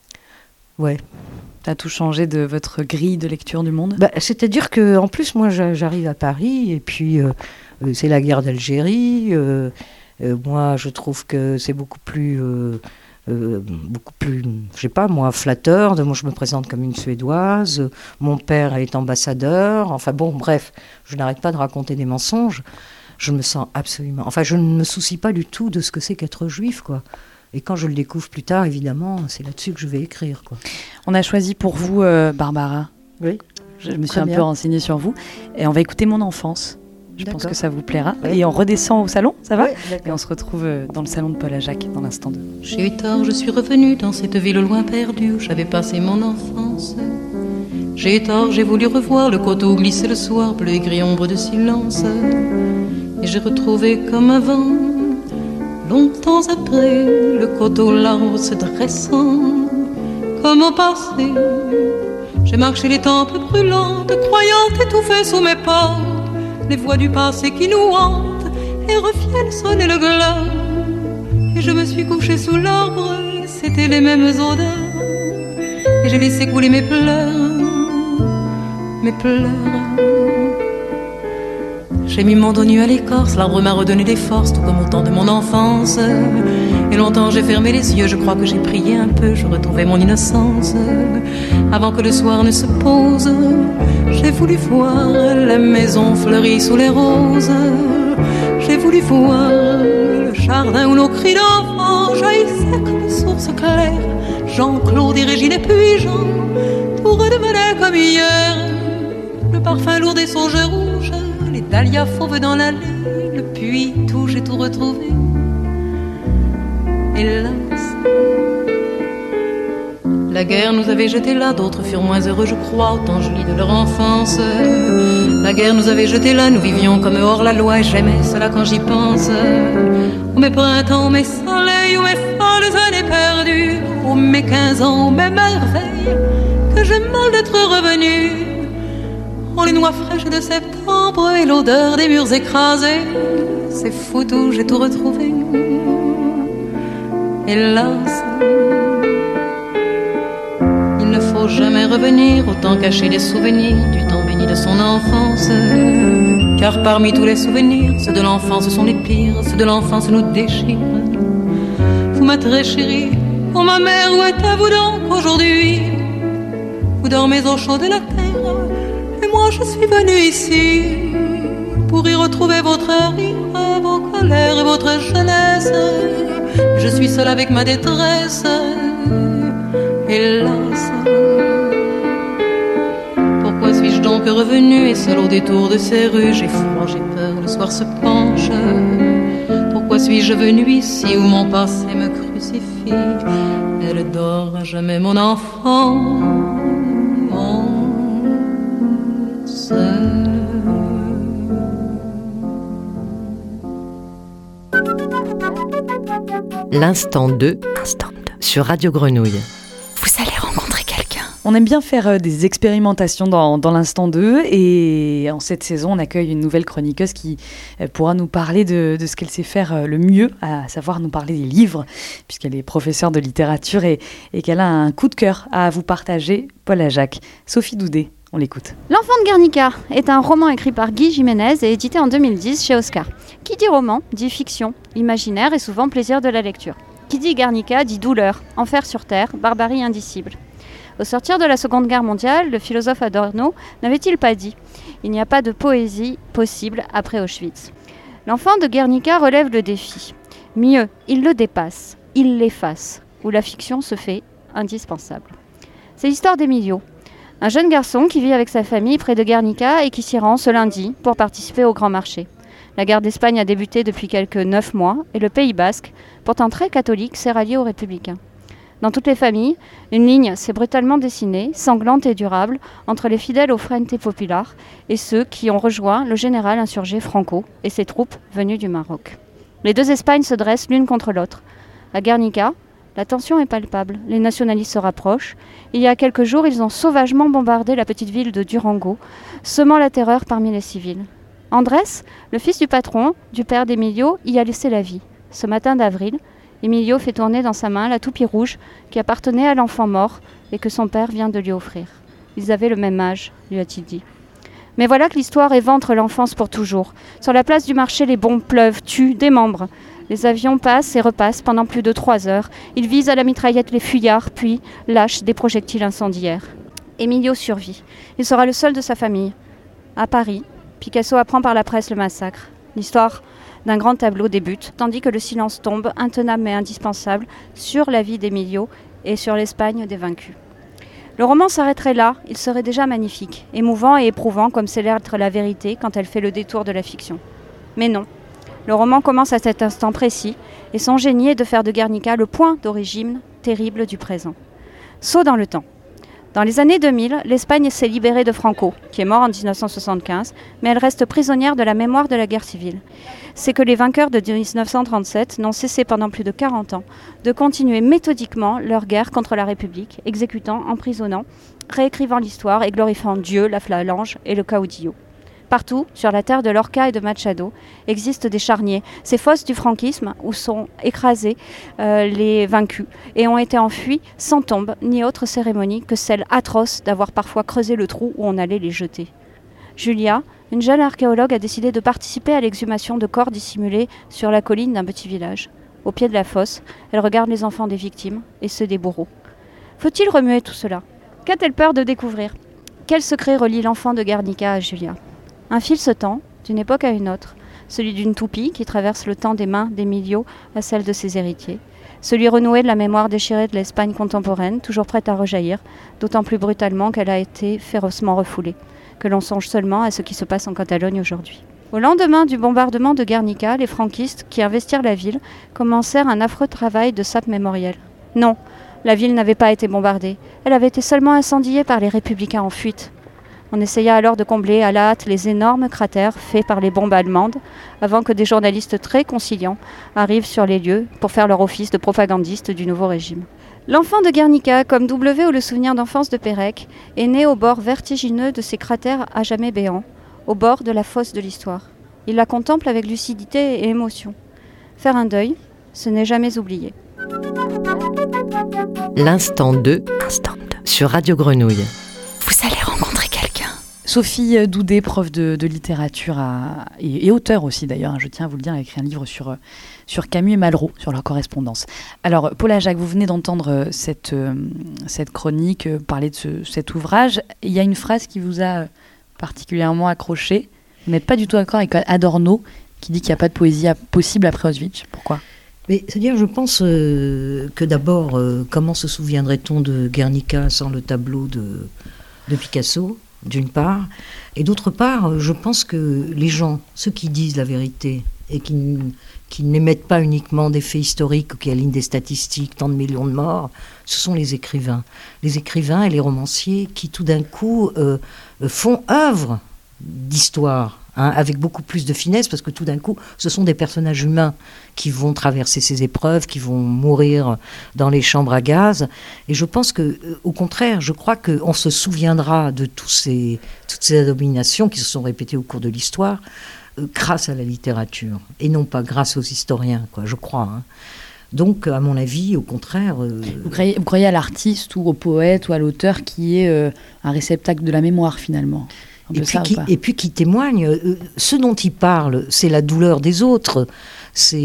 Ouais. Ça a tout changé de votre grille de lecture du monde ? Bah, c'est-à-dire qu'en plus, moi, j'arrive à Paris, et puis euh, c'est la guerre d'Algérie. Euh, euh, moi, je trouve que c'est beaucoup plus, euh, euh, beaucoup plus, je sais pas, moi, flatteur. De, moi, je me présente comme une Suédoise. Mon père est ambassadeur. Enfin bon, bref, je n'arrête pas de raconter des mensonges. Je me sens absolument... Enfin, je ne me soucie pas du tout de ce que c'est qu'être juif, quoi. Et quand je le découvre plus tard, évidemment, c'est là-dessus que je vais écrire, quoi. On a choisi pour vous, euh, Barbara. Oui. Je me suis un peu renseignée sur vous. Et on va écouter Mon enfance. Je d'accord. pense que ça vous plaira. Oui. Et on redescend au salon, ça va ? Oui, et on se retrouve dans le salon de Paul Ajac dans l'instant deux. J'ai eu tort, je suis revenue dans cette ville loin perdue où j'avais passé mon enfance. J'ai eu tort, j'ai voulu revoir le coteau glissé le soir, bleu et gris ombre de silence. Et j'ai retrouvé comme avant, longtemps après, le coteau l'arbre se dressant, comme au passé. J'ai marché les tempes brûlantes, croyant étouffer sous mes pas les voix du passé qui nous hantent et reviennent sonner le glas. Et je me suis couchée sous l'arbre, c'était les mêmes odeurs, et j'ai laissé couler mes pleurs, mes pleurs. J'ai mis mon dos nu à l'écorce, l'arbre m'a redonné des forces, tout comme au temps de mon enfance. Et longtemps j'ai fermé les yeux, je crois que j'ai prié un peu, je retrouvais mon innocence. Avant que le soir ne se pose, j'ai voulu voir la maison fleurie sous les roses. J'ai voulu voir le jardin où nos cris d'enfants jaillissent jaillissait comme source claire. Jean-Claude et Régine et puis Jean, tout redevenait comme hier. Le parfum lourd des songes rouges, les dahlias fauves dans l'allée, le puits, tout, j'ai tout retrouvé. Hélas, la guerre nous avait jetés là, d'autres furent moins heureux, je crois, autant je lis de leur enfance. La guerre nous avait jetés là, nous vivions comme hors la loi, et j'aimais cela quand j'y pense. Oh mes printemps, oh mes soleils, oh mes folles années perdues, oh mes quinze ans, oh mes merveilles, que j'ai mal d'être revenu. Oh les noix fraîches de septembre et l'odeur des murs écrasés, c'est fou tout, j'ai tout retrouvé. Hélas, il ne faut jamais revenir, autant cacher les souvenirs du temps béni de son enfance. Car parmi tous les souvenirs, ceux de l'enfance sont les pires, ceux de l'enfance nous déchirent. Vous ma très chérie, oh ma mère, où êtes-vous donc aujourd'hui? Vous dormez au chaud de la terre, et moi je suis venue ici pour y retrouver votre rire, vos colères et votre jeunesse. Je suis seule avec ma détresse, hélas. Pourquoi suis-je donc revenue et seule au détour de ces rues? J'ai froid, j'ai peur, le soir se penche. Pourquoi suis-je venue ici où mon passé me crucifie? Elle dort à jamais, mon enfant, mon seul. L'instant deux, Instant deux sur Radio Grenouille. Vous allez rencontrer quelqu'un. On aime bien faire euh, des expérimentations dans, dans l'instant deux et en cette saison, on accueille une nouvelle chroniqueuse qui euh, pourra nous parler de, de ce qu'elle sait faire euh, le mieux, à savoir nous parler des livres, puisqu'elle est professeure de littérature et, et qu'elle a un coup de cœur à vous partager. Paul Jacques, Sophie Doudet, on l'écoute. L'Enfant de Guernica est un roman écrit par Guy Jiménez et édité en deux mille dix chez Oscar. Qui dit roman, dit fiction, imaginaire et souvent plaisir de la lecture. Qui dit Guernica, dit douleur, enfer sur terre, barbarie indicible. Au sortir de la Seconde Guerre mondiale, le philosophe Adorno n'avait-il pas dit « Il n'y a pas de poésie possible après Auschwitz ». L'Enfant de Guernica relève le défi. Mieux, il le dépasse, il l'efface, où la fiction se fait indispensable. C'est l'histoire d'Emilio, un jeune garçon qui vit avec sa famille près de Guernica et qui s'y rend ce lundi pour participer au Grand Marché. La guerre d'Espagne a débuté depuis quelques neuf mois et le Pays basque, pourtant très catholique, s'est rallié aux républicains. Dans toutes les familles, une ligne s'est brutalement dessinée, sanglante et durable, entre les fidèles au Frente Popular et ceux qui ont rejoint le général insurgé Franco et ses troupes venues du Maroc. Les deux Espagnes se dressent l'une contre l'autre. À Guernica, la tension est palpable, les nationalistes se rapprochent. Il y a quelques jours, ils ont sauvagement bombardé la petite ville de Durango, semant la terreur parmi les civils. Andrés, le fils du patron, du père d'Emilio, y a laissé la vie. Ce matin d'avril, Emilio fait tourner dans sa main la toupie rouge qui appartenait à l'enfant mort et que son père vient de lui offrir. Ils avaient le même âge, lui a-t-il dit. Mais voilà que l'histoire éventre l'enfance pour toujours. Sur la place du marché, les bombes pleuvent, tuent, démembrent. Les avions passent et repassent pendant plus de trois heures. Ils visent à la mitraillette les fuyards, puis lâchent des projectiles incendiaires. Emilio survit. Il sera le seul de sa famille. À Paris, Picasso apprend par la presse le massacre. L'histoire d'un grand tableau débute, tandis que le silence tombe, intenable mais indispensable, sur la vie d'Emilio et sur l'Espagne des vaincus. Le roman s'arrêterait là, il serait déjà magnifique, émouvant et éprouvant comme c'est l'être la vérité quand elle fait le détour de la fiction. Mais non, le roman commence à cet instant précis, et son génie est de faire de Guernica le point d'origine terrible du présent. Saut dans le temps. Dans les années deux mille, l'Espagne s'est libérée de Franco, qui est mort en dix-neuf cent soixante-quinze, mais elle reste prisonnière de la mémoire de la guerre civile. C'est que les vainqueurs de dix-neuf cent trente-sept n'ont cessé pendant plus de quarante ans de continuer méthodiquement leur guerre contre la République, exécutant, emprisonnant, réécrivant l'histoire et glorifiant Dieu, la phalange et le caudillo. Partout, sur la terre de Lorca et de Machado, existent des charniers, ces fosses du franquisme où sont écrasés euh, les vaincus et ont été enfuis sans tombe ni autre cérémonie que celle atroce d'avoir parfois creusé le trou où on allait les jeter. Julia, une jeune archéologue, a décidé de participer à l'exhumation de corps dissimulés sur la colline d'un petit village. Au pied de la fosse, elle regarde les enfants des victimes et ceux des bourreaux. Faut-il remuer tout cela? Qu'a-t-elle peur de découvrir? Quel secret relie l'enfant de Guernica à Julia? Un fil se tend, d'une époque à une autre, celui d'une toupie qui traverse le temps des mains d'Emilio à celle de ses héritiers, celui renoué de la mémoire déchirée de l'Espagne contemporaine, toujours prête à rejaillir, d'autant plus brutalement qu'elle a été férocement refoulée, que l'on songe seulement à ce qui se passe en Catalogne aujourd'hui. Au lendemain du bombardement de Guernica, les franquistes, qui investirent la ville, commencèrent un affreux travail de sape mémorielle. Non, la ville n'avait pas été bombardée, elle avait été seulement incendiée par les républicains en fuite. On essaya alors de combler à la hâte les énormes cratères faits par les bombes allemandes, avant que des journalistes très conciliants arrivent sur les lieux pour faire leur office de propagandistes du nouveau régime. L'enfant de Guernica, comme W ou le souvenir d'enfance de Pérec, est né au bord vertigineux de ces cratères à jamais béants, au bord de la fosse de l'histoire. Il la contemple avec lucidité et émotion. Faire un deuil, ce n'est jamais oublier. L'instant deux, Instant deux. Sur Radio Grenouille. Vous allez rencontrer quelqu'un. Sophie Doudet, prof de, de littérature à, et, et auteur aussi d'ailleurs, je tiens à vous le dire, a écrit un livre sur, sur Camus et Malraux, sur leur correspondance. Alors Paula Jacques, vous venez d'entendre cette, cette chronique parler de ce, cet ouvrage. Il y a une phrase qui vous a particulièrement accroché. Vous n'êtes pas du tout d'accord avec Adorno qui dit qu'il n'y a pas de poésie possible après Auschwitz. Pourquoi ? Mais c'est-à-dire, je pense euh, que d'abord, euh, comment se souviendrait-on de Guernica sans le tableau de, de Picasso, d'une part, et d'autre part, je pense que les gens, ceux qui disent la vérité et qui, qui n'émettent pas uniquement des faits historiques ou qui alignent des statistiques, tant de millions de morts, ce sont les écrivains. Les écrivains et les romanciers qui, tout d'un coup, euh, font œuvre d'histoire, hein, avec beaucoup plus de finesse, parce que tout d'un coup, ce sont des personnages humains qui vont traverser ces épreuves, qui vont mourir dans les chambres à gaz. Et je pense que, euh, au contraire, je crois qu'on se souviendra de tous ces, toutes ces abominations qui se sont répétées au cours de l'histoire, euh, grâce à la littérature, et non pas grâce aux historiens, quoi, je crois. Hein. Donc, à mon avis, au contraire... Euh... Vous, croyez, vous croyez à l'artiste ou au poète ou à l'auteur qui est euh, un réceptacle de la mémoire, finalement ? Et puis, qui, et puis qui témoigne, euh, ce dont il parle, c'est la douleur des autres. C'est,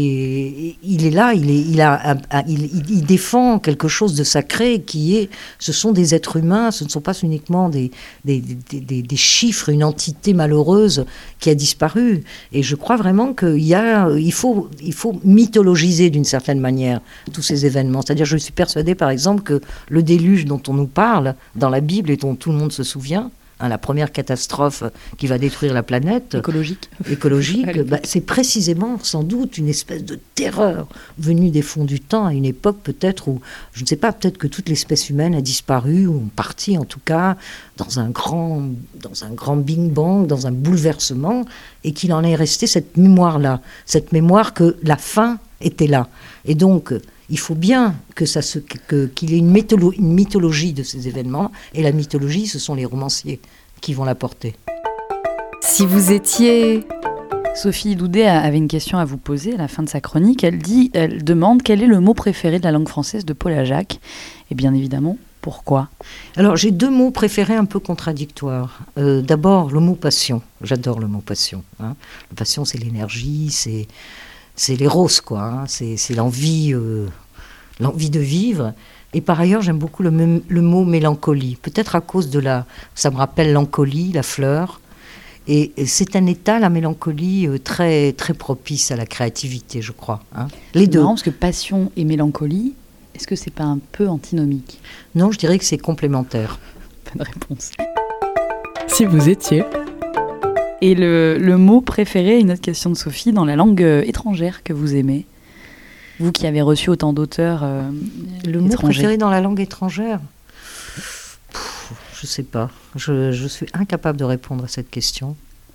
il est là, il, est, il, a, un, un, il, il défend quelque chose de sacré qui est, ce sont des êtres humains, ce ne sont pas uniquement des, des, des, des, des chiffres, une entité malheureuse qui a disparu. Et je crois vraiment qu'il y a, il faut, il faut mythologiser d'une certaine manière tous ces événements. C'est-à-dire, je suis persuadée, par exemple, que le déluge dont on nous parle dans la Bible et dont tout le monde se souvient, Hein, la première catastrophe qui va détruire la planète écologique, écologique bah, c'est précisément sans doute une espèce de terreur venue des fonds du temps à une époque peut-être où, je ne sais pas, peut-être que toute l'espèce humaine a disparu ou en partie en tout cas dans un grand, dans un grand Big Bang, dans un bouleversement, et qu'il en est resté cette mémoire-là, cette mémoire que la fin était là. Et donc il faut bien que ça se, que, qu'il y ait une, mytholo- une mythologie de ces événements, et la mythologie, ce sont les romanciers qui vont la porter. Si vous étiez... Sophie Doudet avait une question à vous poser à la fin de sa chronique. Elle dit, elle demande quel est le mot préféré de la langue française de Paula Jacques. Et bien évidemment, pourquoi ? Alors, j'ai deux mots préférés un peu contradictoires. Euh, d'abord, le mot passion. J'adore le mot passion. Hein. La passion, c'est l'énergie, c'est... C'est l'éros, quoi. Hein. C'est, c'est l'envie, euh, l'envie de vivre. Et par ailleurs, j'aime beaucoup le, m- le mot mélancolie. Peut-être à cause de la... Ça me rappelle l'encolie, la fleur. Et, et c'est un état, la mélancolie, euh, très, très propice à la créativité, je crois. Hein. Les c'est deux. marrant, parce que passion et mélancolie, est-ce que c'est pas un peu antinomique ? Non, je dirais que c'est complémentaire. Bonne réponse. Si vous étiez... Et le, le mot préféré, une autre question de Sophie, dans la langue euh, étrangère que vous aimez, vous qui avez reçu autant d'auteurs euh, Le mot préféré dans la langue étrangère ? Pff, je ne sais pas. Je, je suis incapable de répondre à cette question.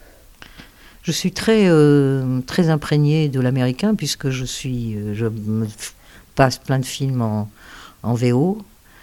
Je suis très, euh, très imprégnée de l'américain, puisque je, suis, euh, je me passe plein de films en, en V O.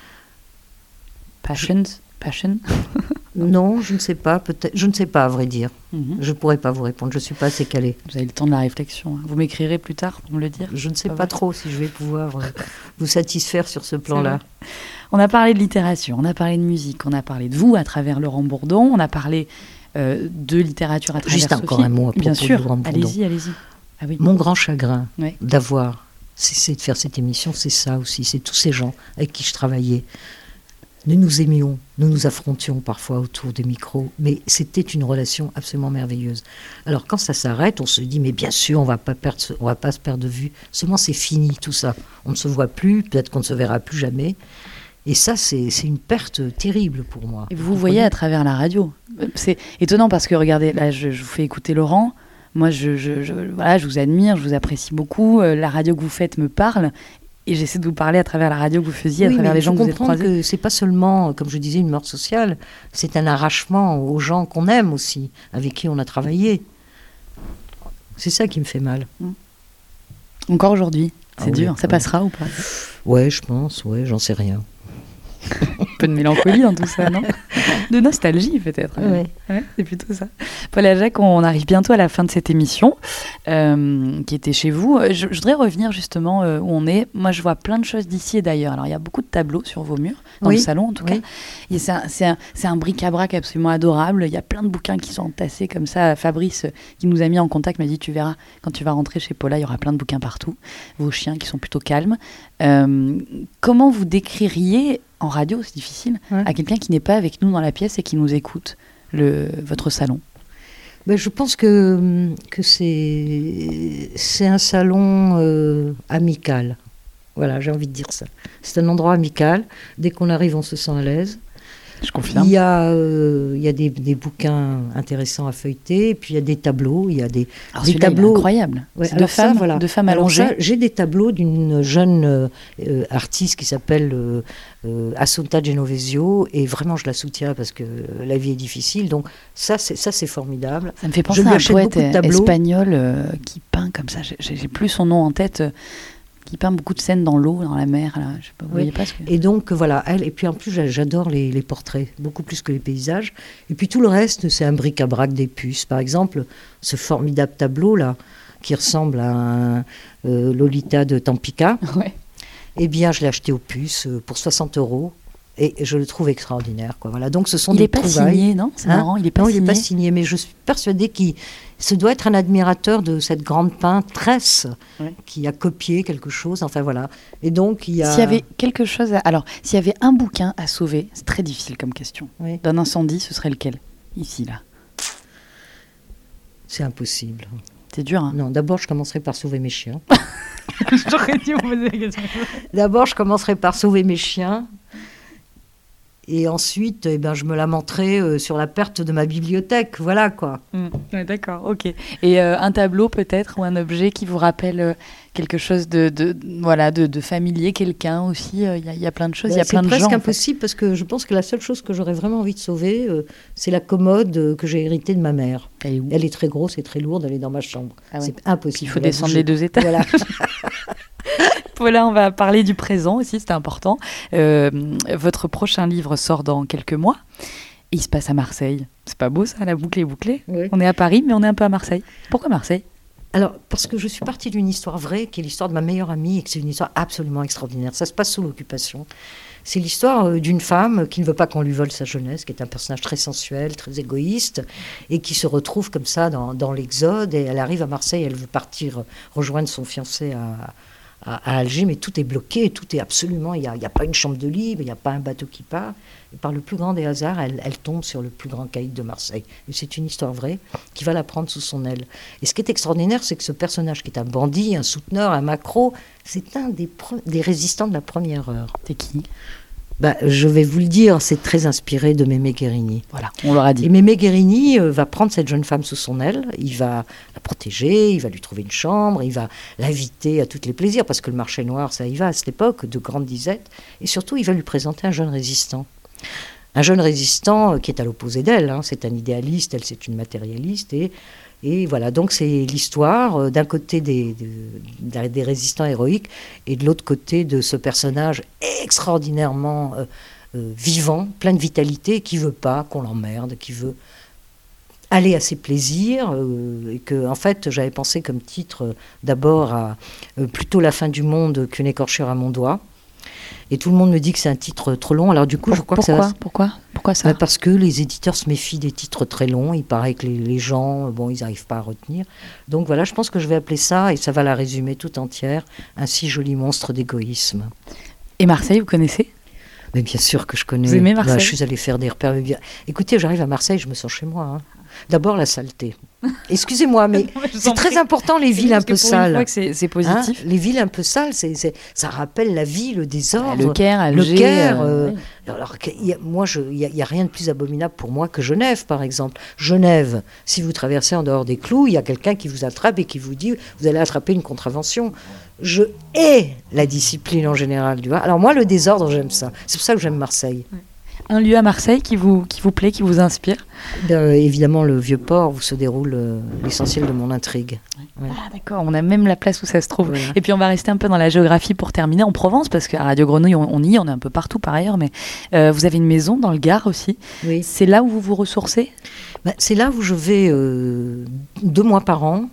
Passions Passion Non, je ne sais pas, peut-être, je ne sais pas à vrai dire. Mm-hmm. Je ne pourrais pas vous répondre, je ne suis pas assez calée. Vous avez le temps de la réflexion. Vous m'écrirez plus tard pour me le dire ? Je ne sais pas, pas trop si je vais pouvoir euh, vous satisfaire sur ce plan-là. On a parlé de littérature, on a parlé de musique, on a parlé de vous à travers Laurent Bourdon, on a parlé euh, de littérature à travers Juste Sophie. Juste encore un mot à propos Bien sûr. de Laurent Bourdon. Allez-y, allez-y. Ah oui. Mon grand chagrin oui. d'avoir cessé de faire cette émission, c'est ça aussi, c'est tous ces gens avec qui je travaillais. Nous nous aimions, nous nous affrontions parfois autour des micros, mais c'était une relation absolument merveilleuse. Alors quand ça s'arrête, on se dit, mais bien sûr, on va pas perdre, on va pas se perdre de vue. Seulement c'est fini tout ça. On ne se voit plus, peut-être qu'on ne se verra plus jamais. Et ça, c'est, c'est une perte terrible pour moi. Et vous vous voyez à travers la radio. C'est étonnant parce que, regardez, là, je, je vous fais écouter Laurent. Moi, je, je, je, voilà, je vous admire, je vous apprécie beaucoup. Euh, la radio que vous faites me parle. Et j'essaie de vous parler à travers la radio que vous faisiez, oui, à travers les gens que vous êtes croisés. Que c'est pas seulement, comme je disais, une mort sociale. C'est un arrachement aux gens qu'on aime aussi, avec qui on a travaillé. C'est ça qui me fait mal. Encore aujourd'hui, c'est ah dur. Oui, ça ouais. passera ou pas? Ouais, je pense. Ouais, j'en sais rien. Un peu de mélancolie dans tout ça, non? De nostalgie, peut-être. Ouais. Ouais, c'est plutôt ça. Paul Ajac, on arrive bientôt à la fin de cette émission, euh, qui était chez vous. Je, je voudrais revenir justement euh, où on est. Moi, je vois plein de choses d'ici et d'ailleurs. Alors, il y a beaucoup de tableaux sur vos murs, dans oui. le salon en tout oui. cas. Et c'est, un, c'est, un, c'est un bric-à-brac absolument adorable. Il y a plein de bouquins qui sont entassés comme ça. Fabrice, qui nous a mis en contact, m'a dit, tu verras, quand tu vas rentrer chez Paula, il y aura plein de bouquins partout. Vos chiens qui sont plutôt calmes. Euh, comment vous décririez... En radio, c'est difficile, ouais. à quelqu'un qui n'est pas avec nous dans la pièce et qui nous écoute, le, votre salon? Ben, je pense que, que c'est, c'est un salon euh, amical. Voilà, j'ai envie de dire ça. C'est un endroit amical. Dès qu'on arrive, on se sent à l'aise. Je confirme. Il y a, euh, il y a des, des bouquins intéressants à feuilleter, et puis il y a des tableaux. Il y a des, alors des tableaux incroyables. Ouais, c'est deux femmes, ça, voilà. deux femmes allongées. Ça, j'ai des tableaux d'une jeune euh, artiste qui s'appelle euh, euh, Assunta Genovesio, et vraiment je la soutiens parce que la vie est difficile. Donc ça, c'est ça, c'est formidable. Ça me fait penser à un poète espagnol euh, qui peint comme ça. J'ai, j'ai plus son nom en tête. Euh, qui peint beaucoup de scènes dans l'eau, dans la mer. Là. Je sais pas, vous oui. voyez pas ce que... Et donc, voilà, elle. Et puis en plus, j'adore les, les portraits, beaucoup plus que les paysages. Et puis tout le reste, c'est un bric-à-brac des puces. Par exemple, ce formidable tableau-là, qui ressemble à un euh, Lolita de Tampica, ouais. eh bien, je l'ai acheté aux puces pour soixante euros. Et je le trouve extraordinaire. Quoi. Voilà. Donc, ce sont il des est pas trouvailles. Signé, non C'est hein marrant, il n'est pas non, signé. il n'est pas signé, mais je suis persuadée qu'il ce doit être un admirateur de cette grande peintresse ouais. qui a copié quelque chose. Enfin, voilà. Et donc, il y a... S'il y avait quelque chose... À... Alors, s'il y avait un bouquin à sauver, c'est très difficile comme question. Oui. D'un incendie, ce serait lequel? Ici, là. C'est impossible. C'est dur, hein? Non, d'abord, je commencerai par sauver mes chiens. J'aurais dû vous poser la question. D'abord, je commencerai par sauver mes chiens. Et ensuite, eh ben, je me lamenterai euh, sur la perte de ma bibliothèque. Voilà, quoi. Mmh. Ouais, d'accord, ok. Et euh, un tableau, peut-être, ou un objet qui vous rappelle euh, quelque chose de, de, voilà, de, de familier, quelqu'un aussi. Il euh, y, y a plein de choses, il ben, y a plein de gens. C'est presque impossible, parce que je pense que la seule chose que j'aurais vraiment envie de sauver, euh, c'est la commode euh, que j'ai héritée de ma mère. Elle est où? Elle est très grosse et très lourde, elle est dans ma chambre. Ah ouais. C'est impossible. Il faut descendre les deux étages. Voilà. Voilà, on va parler du présent aussi, c'est important. Euh, votre prochain livre sort dans quelques mois. Et il se passe à Marseille. C'est pas beau ça, la boucle est bouclée. Oui. On est à Paris, mais on est un peu à Marseille. Pourquoi Marseille? Alors, parce que je suis partie d'une histoire vraie, qui est l'histoire de ma meilleure amie, et que c'est une histoire absolument extraordinaire. Ça se passe sous l'occupation. C'est l'histoire euh, d'une femme qui ne veut pas qu'on lui vole sa jeunesse, qui est un personnage très sensuel, très égoïste, et qui se retrouve comme ça dans, dans l'Exode. Et elle arrive à Marseille, elle veut partir rejoindre son fiancé à... à Alger, mais tout est bloqué, tout est absolument... Il n'y a, a pas une chambre de libre, il n'y a pas un bateau qui part. Et par le plus grand des hasards, elle, elle tombe sur le plus grand caïd de Marseille. Et c'est une histoire vraie qui va la prendre sous son aile. Et ce qui est extraordinaire, c'est que ce personnage qui est un bandit, un souteneur, un macro, c'est un des, pre- des résistants de la première heure. C'est qui ? Bah, je vais vous le dire, c'est très inspiré de Mémé Guérini. Voilà, on l'aura dit. Et Mémé Guérini euh, va prendre cette jeune femme sous son aile, il va la protéger, il va lui trouver une chambre, il va l'inviter à tous les plaisirs, parce que le marché noir, ça y va à cette époque, de grandes disettes, et surtout, il va lui présenter un jeune résistant. Un jeune résistant euh, qui est à l'opposé d'elle, hein. C'est un idéaliste, elle c'est une matérialiste, et... Et voilà, donc c'est l'histoire euh, d'un côté des, de, des résistants héroïques et de l'autre côté de ce personnage extraordinairement euh, euh, vivant, plein de vitalité, qui ne veut pas qu'on l'emmerde, qui veut aller à ses plaisirs. Euh, et que, en fait, j'avais pensé comme titre euh, d'abord à euh, plutôt La fin du monde qu'une écorchure à mon doigt. Et tout le monde me dit que c'est un titre trop long. Alors du coup, Pour, je crois pourquoi, que ça va... Pourquoi Pourquoi ça ? Bah parce que les éditeurs se méfient des titres très longs. Il paraît que les, les gens, bon, ils n'arrivent pas à retenir. Donc voilà, je pense que je vais appeler ça, et ça va la résumer tout entière, un si joli monstre d'égoïsme. Et Marseille, vous connaissez ? Mais bien sûr que je connais. Vous aimez Marseille ? Bah, je suis allée faire des repères. Bien. Écoutez, j'arrive à Marseille, je me sens chez moi. Hein. D'abord, la saleté. Excusez-moi, mais c'est très important, les villes un peu sales. Une fois que c'est, c'est positif. Hein, les villes un peu sales, c'est, c'est, ça rappelle la vie, le désordre. Le Caire, Alger. Le Caire. Euh, euh, oui. Alors, y a, moi, il n'y a, a rien de plus abominable pour moi que Genève, par exemple. Genève, si vous traversez en dehors des clous, il y a quelqu'un qui vous attrape et qui vous dit vous allez attraper une contravention. Je hais la discipline en général, tu vois. Alors moi, le désordre, j'aime ça. C'est pour ça que j'aime Marseille. Ouais. Un lieu à Marseille qui vous, qui vous plaît, qui vous inspire ? euh, Évidemment, le Vieux-Port, où se déroule euh, l'essentiel de mon intrigue. Ouais. Ah d'accord, on a même la place où ça se trouve. Voilà. Et puis on va rester un peu dans la géographie pour terminer, en Provence, parce qu'à Radio Grenouille, on, on y est, on est un peu partout par ailleurs, mais euh, vous avez une maison dans le Gard aussi. Oui. C'est là où vous vous ressourcez ? Ben, c'est là où je vais euh, deux mois par an.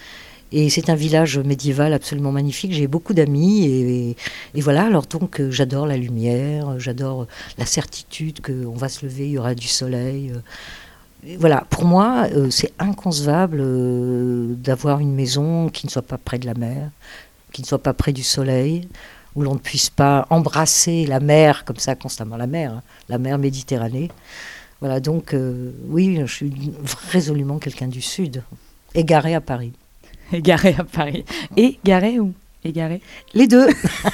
Et c'est un village médiéval absolument magnifique. J'ai beaucoup d'amis et, et, et voilà. Alors donc, euh, j'adore la lumière, j'adore la certitude qu'on va se lever, il y aura du soleil. Euh, et voilà. Pour moi, euh, c'est inconcevable euh, d'avoir une maison qui ne soit pas près de la mer, qui ne soit pas près du soleil, où l'on ne puisse pas embrasser la mer comme ça constamment, la mer, hein, la mer Méditerranée. Voilà. Donc, euh, oui, je suis résolument quelqu'un du Sud, égaré à Paris. Égaré à Paris. Égaré ou égaré ? Les deux.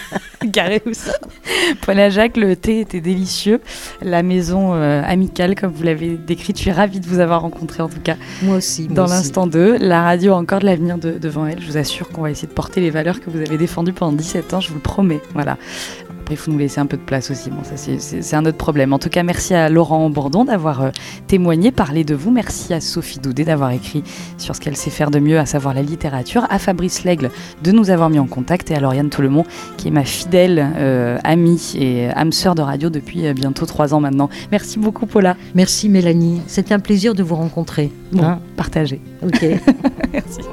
Égaré aussi. Paula Jacques, le thé était délicieux. La maison euh, amicale, comme vous l'avez décrite, je suis ravie de vous avoir rencontré en tout cas. Moi aussi. Moi dans aussi. l'instant deux, la radio a encore de l'avenir de, devant elle. Je vous assure qu'on va essayer de porter les valeurs que vous avez défendues pendant dix-sept ans, je vous le promets. Voilà. Après, il faut nous laisser un peu de place aussi. Bon, ça, c'est, c'est, c'est un autre problème. En tout cas, merci à Laurent Bourdon d'avoir euh, témoigné, parlé de vous. Merci à Sophie Daudet d'avoir écrit sur ce qu'elle sait faire de mieux, à savoir la littérature. À Fabrice Lègle de nous avoir mis en contact. Et à Lauriane Toulemont, qui est ma fidèle euh, amie et âme sœur de radio depuis euh, bientôt trois ans maintenant. Merci beaucoup, Paula. Merci, Mélanie. C'était un plaisir de vous rencontrer. Bon, hein partagez. Ok. Merci.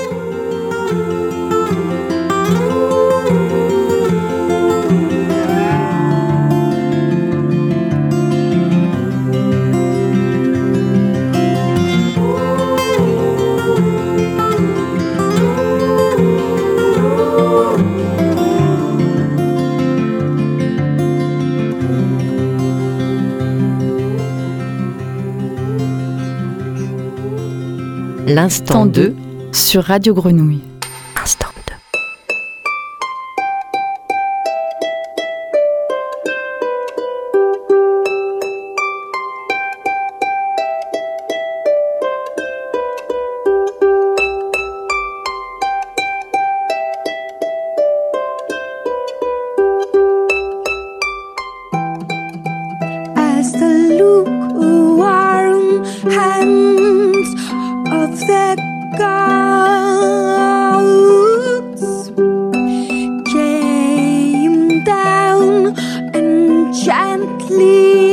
L'instant deux sur Radio Grenouille. Instant deux. As the lukewarm hands of the gods came down and gently